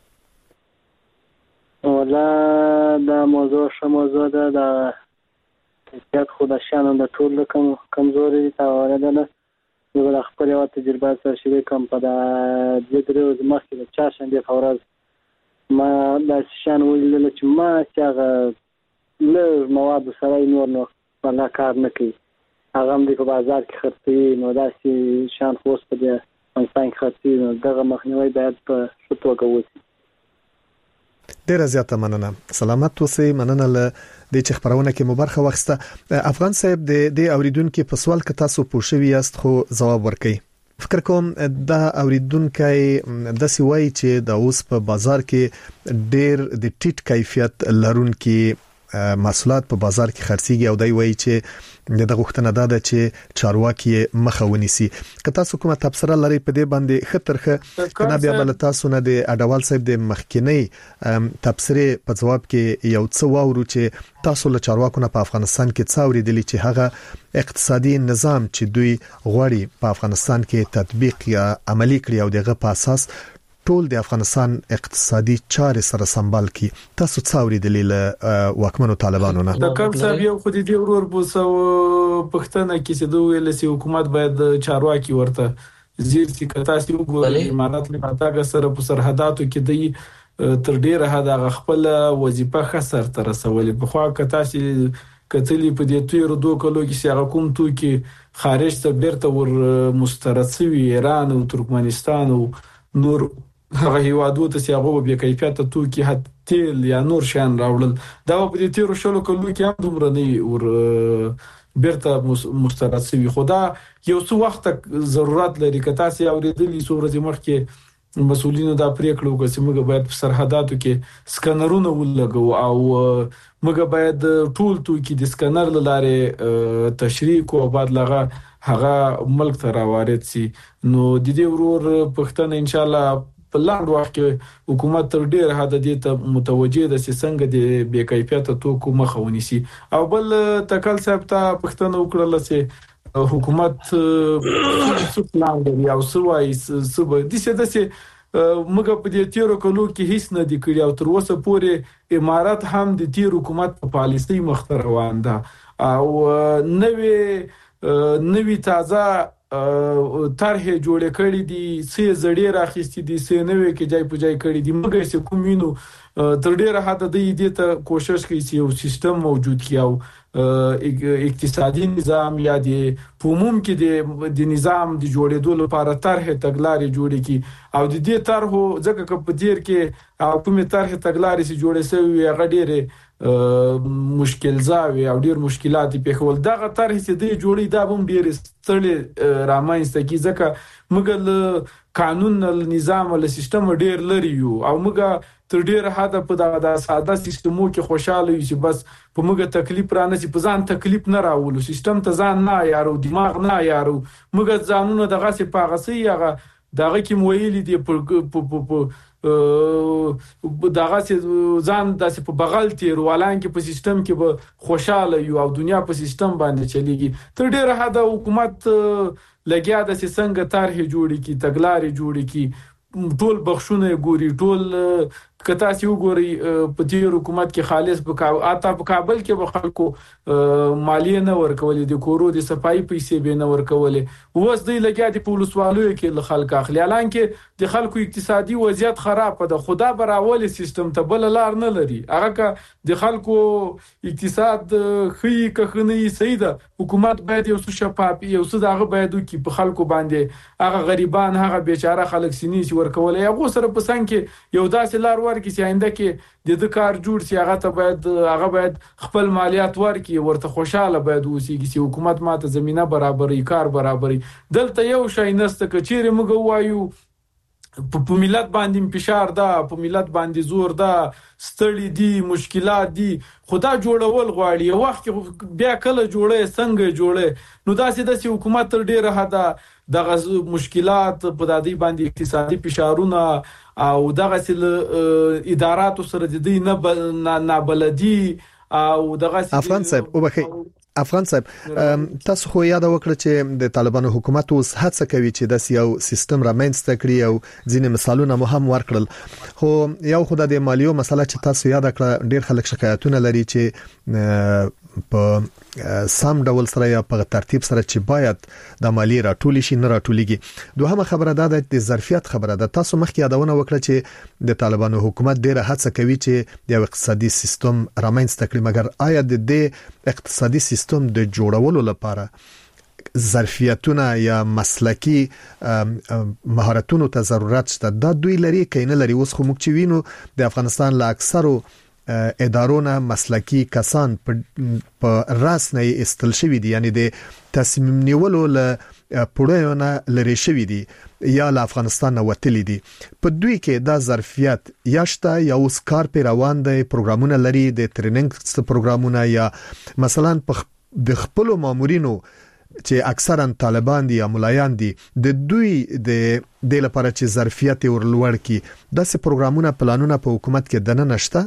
وکړئ ولا د موضوع ده کیفیت خودشانو د ټول کمزوري ته ورده یو د خپل یو تجربه سره شریک کوم په د دې درو مخکې د چاشنبه فورز ما د شان ویل چې ما چې هغه له مواد سره نور ولا کار نه کوي هغه هم په بازار کې خرڅي نو داسې شان خوست په دې افغانستان کې خرڅي نو دغه مخنیوي باید په څه توګه وشي ډیر زیاته مننه سلامت اوسئ مننه له د چې خبرونه کې مبارخه واخسته افغان صاحب د اوریدونکو په سوال کې تاسو پوښوي یاست خو جواب ورکړئ فکر کوم دا اوریدونکو د سوي چې د اوس په بازار کې ډیر د ټیټ کیفیت لرونکي محصولات په بازار کې خرڅيږي او دوی وایي چې د غوښتنه ده چې چارواکي مخه ونیسي که تاسو کومه تبصره لري په دې باندې خطرخه کنه بیا بل تاسو نه د اډوال صاحب د مخکینی تبصره په جواب کې یو څه واورو چې تاسو له چارواکو نه په افغانستان کې څاوري دي چې هغه اقتصادي نظام چې دوی غواړي په افغانستان کې تطبیق یا عملی کړي او دغه په اساس ټول د افغانستان اقتصادي چارې سره سمبال کی تاسو څاوري د لیله واکمنو طالبانو نه د کوم صاحب یو خو دې ورور بوسو پښتنه کې چې دوی ویل چې حکومت باید چارواکي ورته زیر چې کتا سي وګوري امارات له پاتاګه سره په سرحداتو کې دی تر ډیره حد خپل وظیفه خسر تر رسولې په خوا کتا سي کتلی په دې تیر دوه کلو کې سره کوم تو کې خارج ته بیرته ور مسترسوي ایران او ترکمنستان او نور هغه هیوادو ته چې هغه به کیفیت توکي حد تیل یا نور شان راوړل دا په دې تیر شلو کلو کې هم دومره نه ور بیرته مسترسوي خدا یو څو وخت ضرورت لري که تاسو اوریدلی سورې مخ کې مسؤلینو دا پریکړه وکړه چې موږ باید په سرحداتو کې سکانرونه ولګو او موږ باید ټول توکي د سکانر لاره تشریح او بعد لغه هغه ملک ته راوارد سي نو د دې ورور پښتنه ان شاء الله په لاندې وخت کې حکومت تر ډیره حد دې ته متوجه ده چې څنګه د بې کیفیت توکو مخه ونیسي او بل تکل صاحب ته پښتنه وکړل چې حکومت څه پلان لري او څه وایي څه د څه موږ په دې تیرو کلو کې هیڅ نه دی کړی او تر اوسه پورې امارات هم د تیر حکومت په پالیسي مخ روان ده او نوې تازه طرح جوړ کړی دي سې زړې راخستې دي سې نوې کې ځای په ځای کړی دي موږ چې کومینو تر ډیره حد د دې ته کوشش کوي چې یو سیستم موجود کیاو اقتصادي نظام یا د عموم کې د نظام د جوړېدو لپاره طرح تګلارې جوړې کی او د دې طرح ځکه په دیر کې کومه طرح تګلارې چې جوړې شوی هغه ډیره مشکل زاوی او ډیر مشکلات په خول دغه طرح چې د جوړې دا هم ډیر ستړي رامنځته کی ځکه موږ قانون نظام او سیستم ډیر لري یو او موږ تر ډیره حد په دغه ساده سیستمو کې خوشاله یو چې بس په موږ تکلیف را نه چې په ځان تکلیف نه راولو سیستم ته ځان نه یارو دماغ نه یارو موږ ځانونه دغه څه پاغسي هغه دغه کې مویلې دي په دغه ځان داسې په بغل تیر ولان کې په سیستم کې به خوشاله یو او دنیا په سیستم باندې چلیږي تر ډیره حد حکومت لګیا د څنګه طرح جوړی کی تګلارې جوړی کی ټول بخښونه ګوري ټول کتا سی وګوري په دې حکومت کې خالص په کابل کې به خلکو مالیه نه ورکولې د کورو د صفای پیسې به نه ورکولې اوس دوی لګیا دي په ولسوالۍ کې له خلک اخلي الان کې د خلکو اقتصادي وضعیت خراب ده خدا براول سیستم ته بل لار نه لري هغه که د خلکو اقتصاد خي کخنی سیده حکومت باید یو څه شفاف یو څه دغه باید کې په خلکو باندې هغه غریبان هغه بیچاره خلک سینې ورکولې هغه سره په څنګه کې یو داسې لار ورکړي چې آینده کې د کار جوړ شي هغه باید خپل مالیات ورکړي ورته خوشاله باید اوسېږي چې حکومت ماته زمينه برابرې کار برابرې دلته یو شای نسته کچېره موږ وایو په ملت باندې فشار ده په ملت باندې زور ده ستړي دي مشکلات دي خدا جوړول غواړي وخت بیا کله جوړه څنګه جوړه نو داسې حکومت تر ډیره حدا دغه مشکلات په دادی باندې اقتصادي فشارونه او دغه ادارات سره د دې نه بلدي او دغه افغان صاحب وبخي افغان صاحب تاسو خو یاد وکړه چې د طالبانو حکومت اوس هڅه کوي چې د یو سیستم رامنځته کړي او ځینې مثالونه مو هم ورکړل خو یو خدای د مالیو مسله چې تاسو یاد کړه ډیر خلک شکایتونه لري چې په سم ډول سره یا په ترتیب سره چې باید د مالی راټول شي نه راټولېږي دوهمه خبره ده د ظرفیت خبره ده تاسو مخکې یادونه وکړه چې د طالبانو حکومت ډیره هڅه کوي چې د اقتصادي سیستم رامنځته کړي مګر آیا د دې اقتصادي سیستم د جوړولو لپاره ظرفیتونه یا مسلکی مهارتونو ته ضرورت شته دا دوی لري کینه لري اوس خو موږ چې وینو د افغانستان لا اکثرو ادارونه مسلکی کسان په راس نه استل شوی دي یعنی د تصمیم نیولو له پړیونه لري شوی دي یا له افغانستان نه وتلی دي په دوی کې دا ظرفیت یاشته یا اوس کار په روان دي پروګرامونه لري د ټریننګ پروګرامونه یا مثلا د خپل مامورینو چې اکثرا طالبان دي یا ملایان دي د دوی د لپاره چې ظرفیت ورلوړ کی داسې پروګرامونه پلانونه په حکومت کې دنه نشته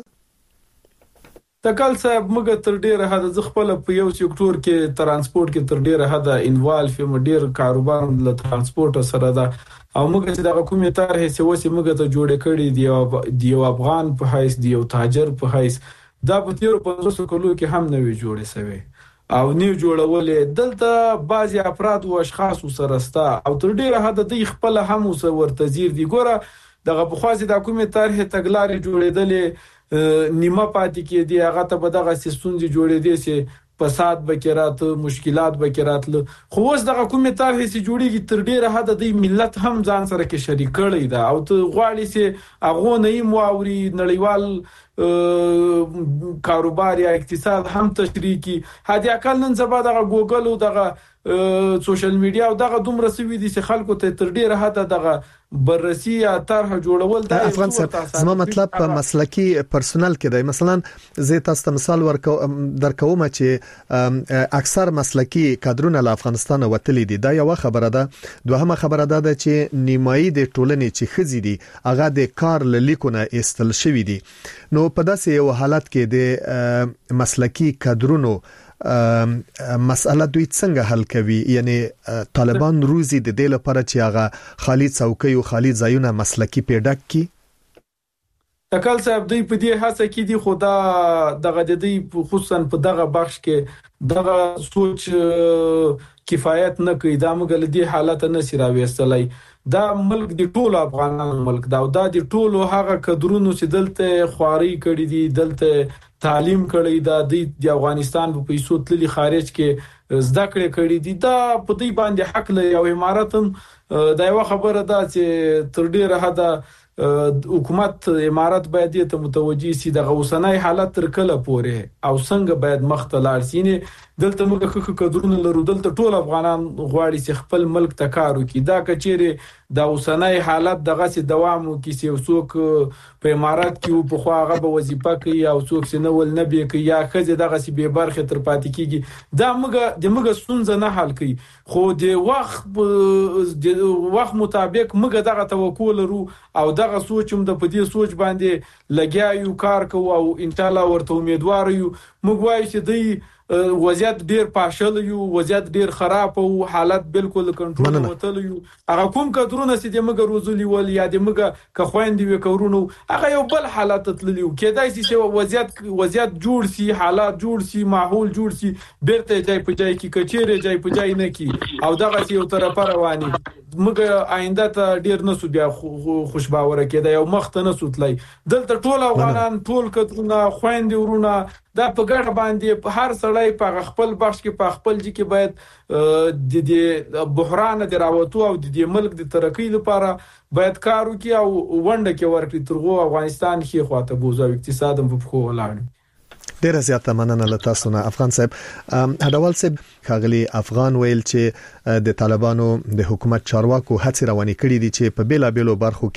تکل صاحب موږ تر ډیره حد ز خپل په یو سېکټور کې ترانسپورت کې تر ډیره حد انوالف یم ډیر کاروبار له ترانسپورت سره ده او موږ چې د حکومت طرح سوسي موږ ته جوړ کړی دی یو افغان په حیث دی یو تاجر په حیث دا په تیر 500 کلو کې هم نوې جوړې شوی او نیو جوړولې دلته بعضي افراد او اشخاص سره ستا او تر ډیره حد د خپل هم ورته زیر دی ګوره دغه بخوازي د حکومت طرح تګلارې جوړېدلې نیمه پاتې کې دی هغه ته به دغه سیستونځي جوړې دي چې فساد بکرات مشکلات بکرات خو اوس د حکومت طرح سي جوړیږي تر ډیره حد د ملت هم ځان سره کې شریک کړی دا او ته غواړي چې هغه نه مواوري نړیوال کاروبار یا اقتصاد هم تشریکی هدي اقل نن زبا دغه ګوګل او دغه سوشل میډیا او دغه دومره سوي دي چې خلکو ته تر ډیره حد دغه بررسي یا طرح جوړول د افغان صاحب زما مطلب په مسلکی پرسونل کې دی مثلا زه تاسو ته مثال درکوم چې اکثر مسلکی کادرونه له افغانستان وتلی دي دا یو خبره ده دوهمه خبره ده چې نیمایي د ټولنې چې خزي دي هغه د کار لیکونه استل شوی دي نو په داسې یو حالت کې د مسلکی کادرونو مسأله دوی څنګه حل کوي یعنی طالبان روزي د دې لپاره چې هغه خالد څوکۍ او خالد ځایونه مسلکی پیډک کی تکل صاحب دوی په دې هڅه کې دي خدا دغه د دې خصوصا په دغه بخش کې دغه سوچ کفایت نه کوي دا موږ له دې حالت نه سراويستلای دا ملک د ټولو افغانانو ملک دا او د ټولو هغه کډرونو چې دلته خواري کړی دي دلته تعلیم کړی دا د افغانستان په پیسو تللی خارج کې زده کړې کړې دي دا په دې باندې حق له یو امارت دا یو خبره ده چې تر ډیره حد حکومت امارت باید ته متوجي سي د غوسنۍ حالت تر کله پورې او څنګه باید مختلار سینه دلته موږ کډرونه لرو دلته ټول افغانان غواړي چې خپل ملک ته کار وکړي دا کچېره د اوسنۍ حالت دغه سي دوام وکړي چې څوک په امارات کې په خو هغه به وظیفه کوي او څوک چې نو ول نه به کوي یا خزه دغه سي به برخه تر پاتې کیږي دا موږ ستونزه نه حل کوي خو د وخت مطابق موږ دغه توکل لرو او دغه سوچ هم د پدې سوچ باندې لګیا یو کار کوو او ان شاء الله ورته امیدوار یو. موږ وایو چې د وضعیت ډیر پاشل یو، وضعیت ډیر خراب او حالت بالکل کنټرول وتل یو. هغه کوم کډرونه چې د مګر وزولي ول یا د مګه که خويندې وکورونو هغه یو بل حالت تللی یو. کېدای شي چې وضعیت جوړ سي، حالات جوړ سي، ماحول جوړ سي، بیرته ځای په ځای کې کچېره ځای په ځای نه کی او دغه یو طرفه رواني مګه آینده ته ډیر نسو بیا خوشباوره کېده یو مخ ته نسو تلای. دلته ټول افغانان ټول کډرونه خويندې ورونه دا په ګډ باندې په هر سړی په خپل بخش کې په خپل ځای کې باید د بحران د راوتو او د ملک د ترقۍ لپاره باید کار وکړي او ونده کې ورکړي ترغو افغانستان کې خواته بوزو اقتصاد په خو ولاړ. ډیره زیاته مننه له تاسو نه افغان صاحب. هډوال صاحب خاغلی افغان ویل چې د طالبانو د حکومت چارواکو هڅې روانې کړې دي چې په بیلا بیلو برخو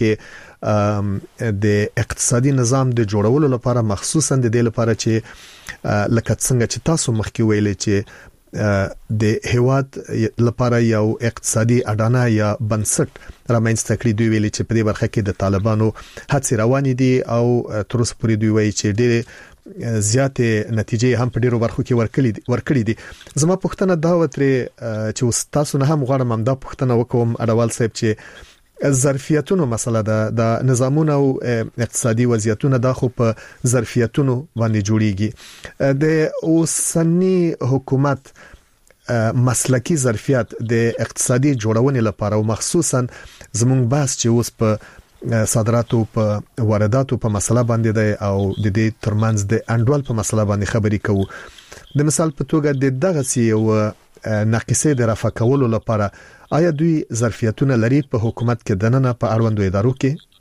کې د اقتصادي نظام د جوړولو لپاره مخصوصا د دې لپاره چې لکه څنګه چې تاسو مخکې ویلې چې د هیواد لپاره یو اقتصادي اډانه یا بنسټ رامنځته کړی. دوی ویلي چې په دې برخه کې د طالبانو هڅې روانې دي او تر اوسه پورې دوی وایي چې ډېر زیاتې نتیجې هم په ډیرو برخو کې ورکړي دي. زما پوښتنه دا وترې چې تاسو نه هم غواړم هم دا پوښتنه وکوم اډوال صاحب چې ظرفیتونو مسله ده د نظامونو او اقتصادي وضعیتونو د خو په ظرفیتونو باندې جوړیږي. د اوسنی حکومت مسلکی ظرفیت د اقتصادي جوړونې لپاره او مخصوصا زموږ بحث چې اوس په صادراتو په وارداتو په مسله باندې ده او د دې ترمنځ د انډول په مسله باندې خبرې کوو. د مثال په توګه د دغه سی او ناقصې د رفع کولو لپاره آیا دوی ظرفیتونه لري په حکومت کې دننه په اړوندو ادارو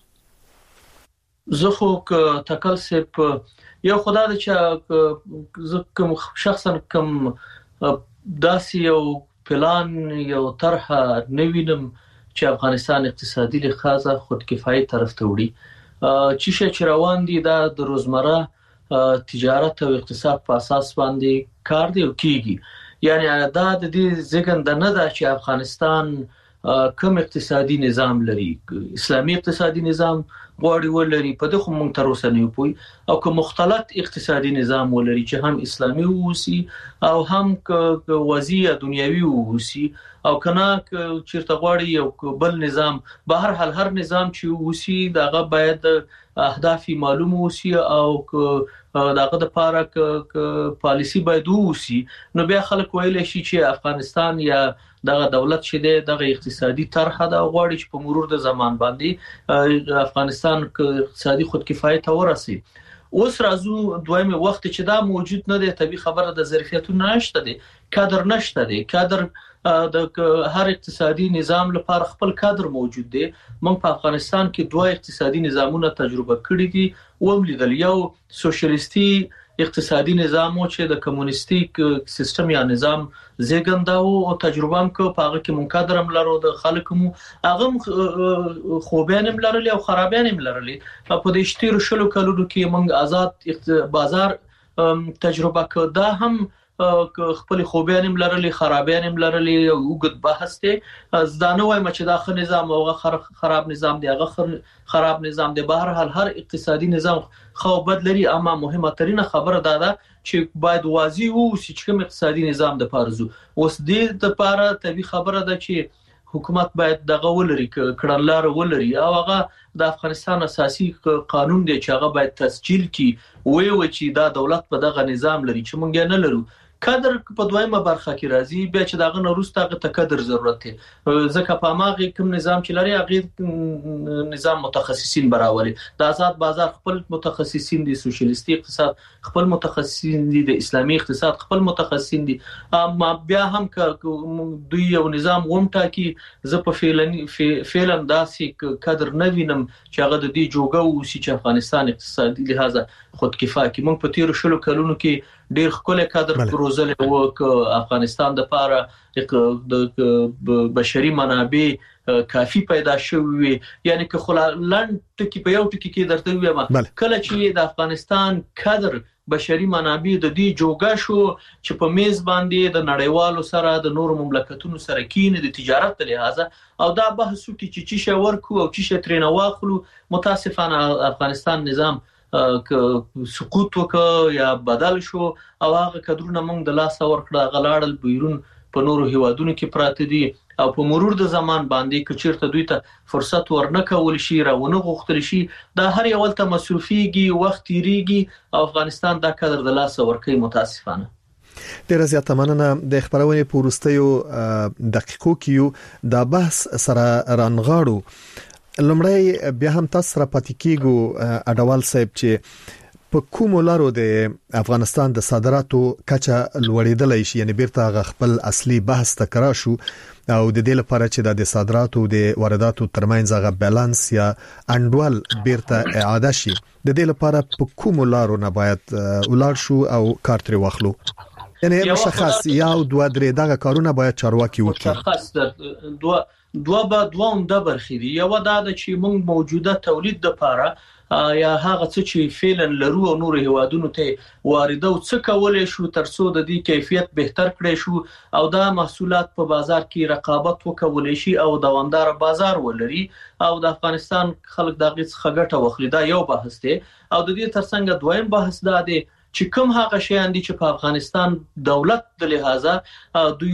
کې؟ زه خو تکل سپ یو خدای چې زه کوم شخصا کوم داسې یو پلان یو طرح نوینم چې افغانستان اقتصادي لحاظه خودکفایي طرف ته وړي. چې روان دي دا د روزمره تجارت او اقتصاد په اساس باندې کار دی او کیږي. یعنی دا د دې ځګند نه ده چې افغانستان کوم اقتصادي نظام لري، اسلامي اقتصادي نظام غواړي ولري، په دغه مونږ تر اوسه نه پوي، او کوم مختلط اقتصادي نظام ولري چې هم اسلامي ووسی او هم وضعي دنیوي ووسی او کنه چیرته غواړي یو بل نظام. به هر حال هر نظام چې ووسی دغه باید اهداف معلوم ووسی او دغه د پاره پالیسی باید ووسی. نو بیا خلک ویل شي چې افغانستان یا دغه دولت چې دغه اقتصادي طرحه دا غواړي چې په مرور د زمان باندې افغانستان اقتصادي خودکفایي ته ورسي. اوس راځو دویمه وخت چې دا موجود نه دی، طبيعي خبره د ظرفیتونو نشته دي، کادر نشته دي. کادر د هر اقتصادي نظام لپاره خپل کادر موجود دی. موږ په افغانستان کې دوه اقتصادي نظامونه تجربه کړی دي. وملیدل یو سوشلیستي اقتصادي نظام چې د کمونیستیک سیستم یا نظام زیږنده او تجربه هم کو په هغه کې منقدرم لرو د خلکو هغه خوبانم لرلي او خرابانم لرلي. په دې شتیر شلو کلونو کې موږ آزاد بازار تجربه کو، دا هم خپل خوبانم لرلي خرابانم لرلي. وګد بحث ته ځدانه وایم چې دا نظام او خراب نظام دی، هغه خراب نظام دی. به هر حال هر اقتصادي نظام خو بد لري، اما مهمه ترينه خبره دا ده چې باید واضح وو چې کوم اقتصادي نظام د پارزو. اوس دې د پاره طبي خبره ده چې حکومت باید دغه ولري کړنلار ولري او هغه د افغانستان اساسي قانون دی چې هغه باید تسجیل کی وي چې دا دولت په دغه نظام لري چې مونږ نه لرو. کادر په دویمه برخه کې راځي، بیا چې داغه نورسته هغه ته کادر ضرورت دی. ځکه په ماغه کوم نظام چې لري هغه نظام متخصصین براولي. د آزاد بازار خپل متخصصین دي، سوشلیستي اقتصاد خپل متخصصین دي، د اسلامي اقتصاد خپل متخصصین دي. اما بیا هم دوی یو نظام ومټا کې ز په فعلا داسې کادر نه وینم چې هغه د دې جوګه او چې افغانستان اقتصادي لحاظه خودکفا کې. موږ په تیر شلو کلونو کې ډیر خپل کادر روزل او افغانستان د پاره د بشري منابع کافي پیدا شوی یعنی که خلند ټکی په یو ټکی کې درته وایم کله چې د افغانستان کادر بشري منابع د دې جوګه شو چې په میز باندې د نړیوالو سره د نورو مملکتونو سره کینې د تجارت لحاظه او دا بحث وکړي چې څه ورکو او څه ترنه واخلو متاسفانه افغانستان نظام سقوط وکړ یا بدل شو او هغه کډرونه موږ د لاس ورکړه غلاړل بیرون په نورو هیوادونو کې پراته دي او په مرور د زمان باندې کچیرته دوی ته فرصت ورنکول شي راونه غوښتل شي دا هر یو ته مصرفيږي وخت تیریږي او افغانستان دا کډر د لاس ورکړي متاسفانه ډیر زیات مننه د خبرونه پورستیو دقیقو کې دا بحث سره رانغاړو لمړی بیا هم تاسو را پاتې کیږو اډوال صاحب چې په کوم لارو د افغانستان د صادراتو کچه لوړېدلای شي یعنی بیرته خپل اصلي بحث تکرار شو او د دې لپاره چې د صادراتو د وارداتو ترمنځ هغه بیلانس یا انډول بیرته اعاده شي د دې لپاره په کوم لارو نه باید ولار شو او کار تر واخلو یعنی مشخص یا دوه درې دغه کارونه باید چارواکي وکړي مشخص دوه د برخې یو دا چې موږ موجوده تولید د لپاره یا هغه څه چې فعلا لرو او نور هوادونو ته وارده او څه کولای شو ترڅو د دې کیفیت بهتر کړي شو او دا محصولات په بازار کې رقابت وکولای شي او دوامدار بازار ولري او د افغانستان خلک دغه څخه ګټه واخلي دا یو بحث دی او د دې ترڅنګ دویم بحث دا دی چې کوم هغه شیان دي چې په افغانستان دولت د لحاظه دوی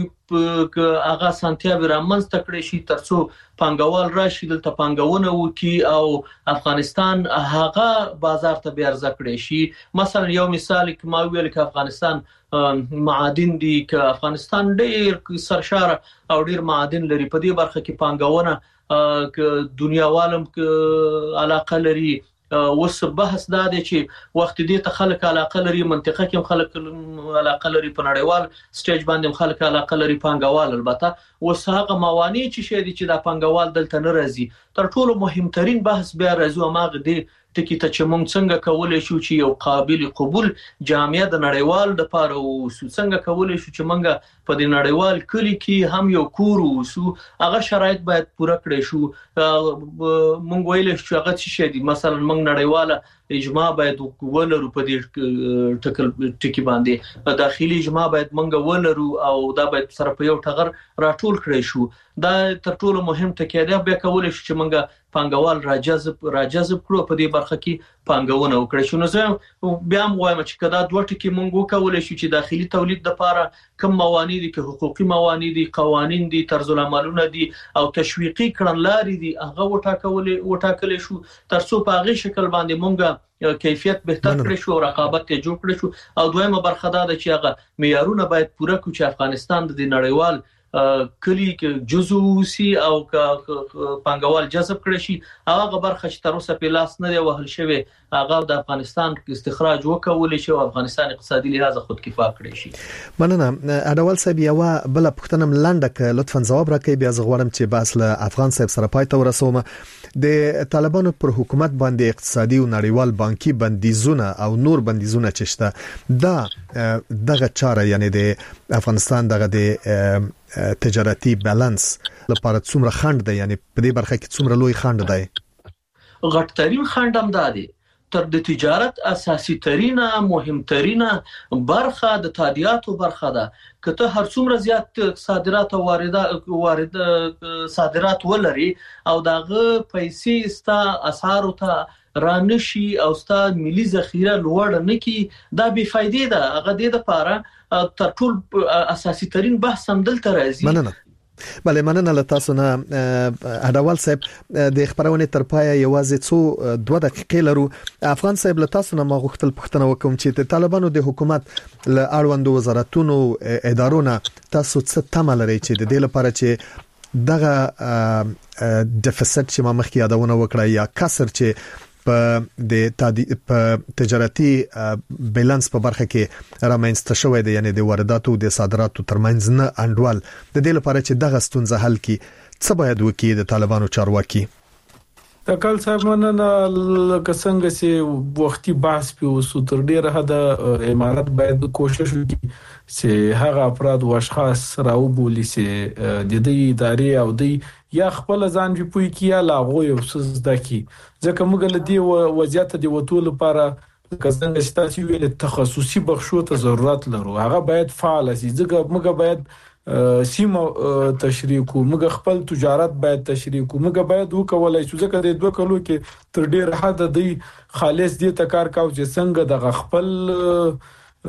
هغه سانتیا ورامنځ تکړه شي ترڅو پنګوال راشي دلته پنګونه وکي او افغانستان هغه بازار ته بیارزه کړي شي مثلا یو مثال کما ویل کې افغانستان معادن دي ک افغانستان ډیر سرشار او ډیر معادن لري په دې برخه کې پنګونه ک دنیا عالم ک علاقه لري وس بحث دا دی چې وخت دې ته خلک علاقه لري منطقه کې خلک علاقه لري په نړیوال سټیج باندې خلک علاقه لري پنګوال البته وس هغه موانع چې دا پنګوال دلته نه راځي تر ټولو مهمترین بحث بیا راځو ماغه دی ټکی ته چې موږ څنګه کولای شو چې یو قابل قبول جامعه د نړیوال د پاره او څنګه کولای شو چې موږ په دې نړیوال کلی کې هم یو کور وسو هغه شرایط باید پوره کړی شو موږ ویل چې هغه څه دي مثلا موږ نړیواله اجماع باید ولرو په دې ټکی باندې په داخلي اجماع باید موږ ولرو او دا باید سره په یو ټغر راټول کړی شو دا تر ټولو مهم ټکی دی بیا کولای شو چې موږ پنګوال راجذب کړو په دې برخه کې پنګونه وکړي شو نو زه بیا وایم چې کدا دوه ټکی موږ وکولای شو چې داخلي تولید لپاره کوم موانع دي کې حقوقي موانع دي قوانين دي طرز العملونه دي او تشویقي کړنلاري دي هغه وټاکل شو ترڅو په هغه شکل باندې موږ کیفیت بهتر کړی شو رقابت ته جوړ کړی شو او دویمه برخه دا ده چې هغه معیارونه باید پوره کړو چې افغانستان د نړیوال کلی کې جزو سي او پنګوال جذب کړی شي هغه برخه چې تر اوسه په لاس نه دی وهل شوی هغه د افغانستان استخراج وکول شي او افغانستان اقتصادي لحاظ خود کفا کړی شي مننه اډوال صاحب یو بل پښتنم لنډه لطفا جواب راکړئ بیا زغورم چې بحث له افغان صاحب سره پای ته ورسوم د طالبانو پر حکومت باندې اقتصادي او نړیوال بانکي بندیزونه او نور بندیزونه چشته دغه چاره یعنی د افغانستان دغه د تجارتي بالانس لپاره څومره خند دی یعنی په دې برخه کې څومره لوی خند دی غټترین خند هم دی تر د تجارت اساسي ترينه مهمترینه برخه د تادیاتو برخه ده کته هر څومره زیات صادرات او وارد صادرات ولري او دغه پیسې ستا اسعار ته رانشي او ستا ملي ذخیره لوړ نه کی دا بے فائدې ده هغه د لپاره تر ټول اساسي ترين بحث هم دلته راځي مننه بله مننه له تاسو نه اډوال صاحب د خبرونه تر پای یوازې څو 2 دقیقې لرو افغان صاحب له تاسو نه ما غوښتل پوښتنه وکم چې د طالبانو د حکومت له اړوندو وزارتونو ادارونو تاسو څه تمه لرئ چې د دې لپاره چې دغه ډیفیسټ چې ما مخکې یادونه وکړه یا کسر چې په تجارتي بیلانس په برخه کې رامنځته شوی دی یعنی د وارداتو او د صادراتو ترمنځ نه انډول د دې لپاره چې دغه ستونزه حل کړي څه باید وکړي د طالبانو چارواکي تکل صاحب مننه لکه څنګه چې وختي بحث په وسو تر ډیره حد امارات باید کوشش وکړي چې هغه افراد او اشخاص راو بولی چې د دې ادارې او د یا خپل ځان په پوي کیا لاغو یو څه دکی ځکه موږ له دې وضعیت دی وټول لپاره کله چې تاسو ویل تخصصي بخښو ته ضرورت لرو هغه باید فعال شي ځکه موږ باید سیمه تشریح کو موږ خپل تجارت باید تشریح کو موږ باید وکولای شو ځکه د 2 کلو کې تر ډیر حد دی خالص دې تکار کاو چې څنګه د خپل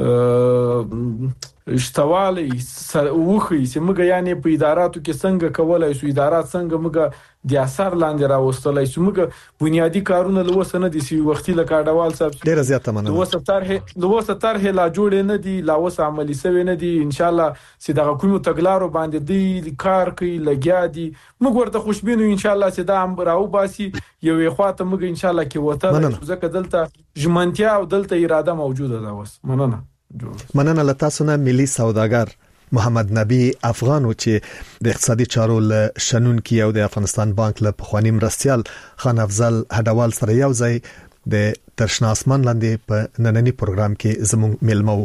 اشتوالی وخی چې موږ یعنی په اداراتو کې څنګه کولای شو ادارات څنګه موږ د اثر لاندې راوستلای شو موږ بنیادی کارونه لوسنه دي سی وختي لکاډوال صاحب ډیر زیاته مننه لوسه لا جوړ نه دي لا وس عملی سوي نه دي ان شاء الله چې دغه کوم تګلارو باندې دی کار کوي لګیا دي موږ ورته خوشبینو ان شاء الله چې دا هم راو باسي یو خواته موږ ان شاء الله کې وته ځکه دلته ژمنتیا او دلته اراده موجوده ده وس مننه لتاسو نه ملي سوداګر محمد نبی افغانو چې د اقتصادي چارو له شنن کې او د افغانستان بانک له پخوانی مرستيال خان افضل هډوال سره یو ځای د ترشنا اسمان لاندې په نننی پروګرام کې زموږ ملمو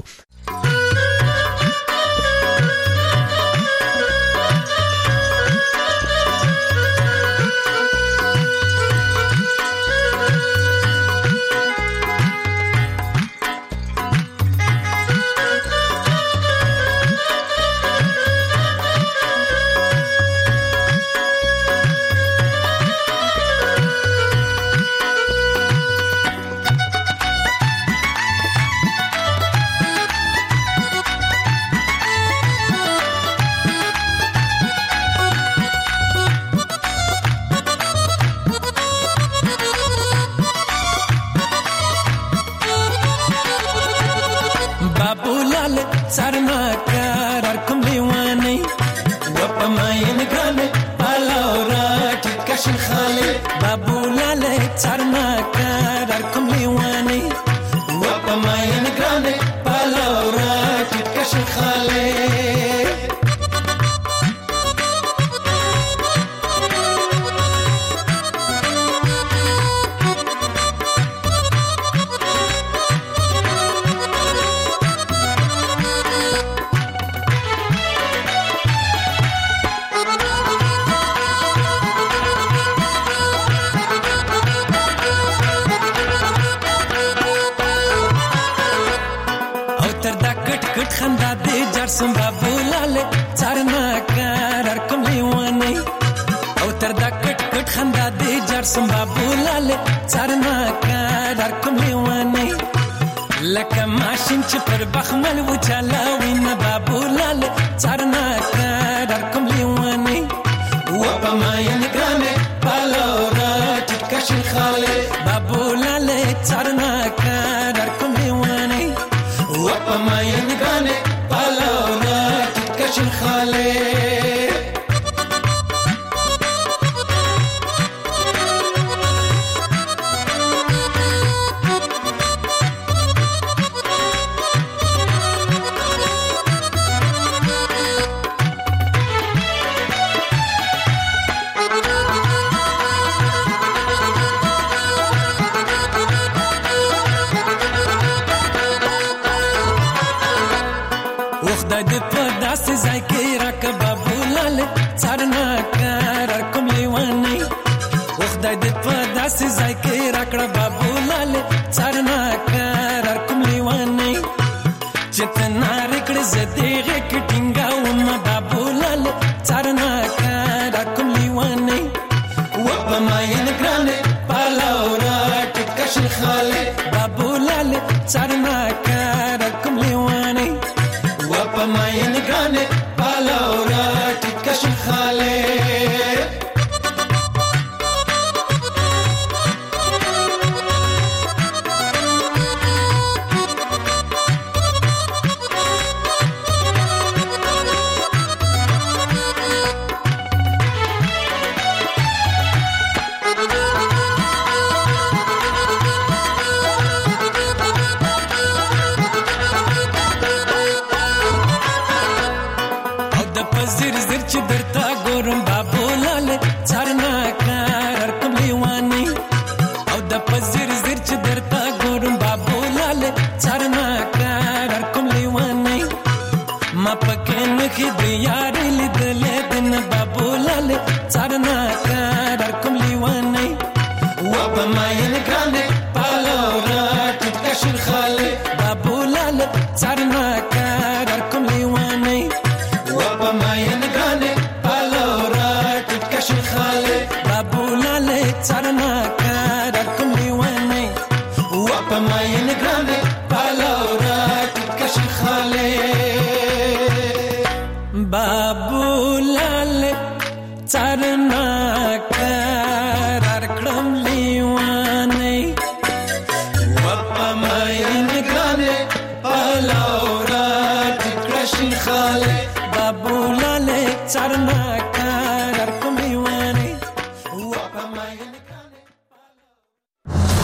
کې د یاري لیدلې دن بابولاله څارنا کار کوم لیوانه و په ماین ګرانه پالو را ټکشل خاله بابولاله څارنا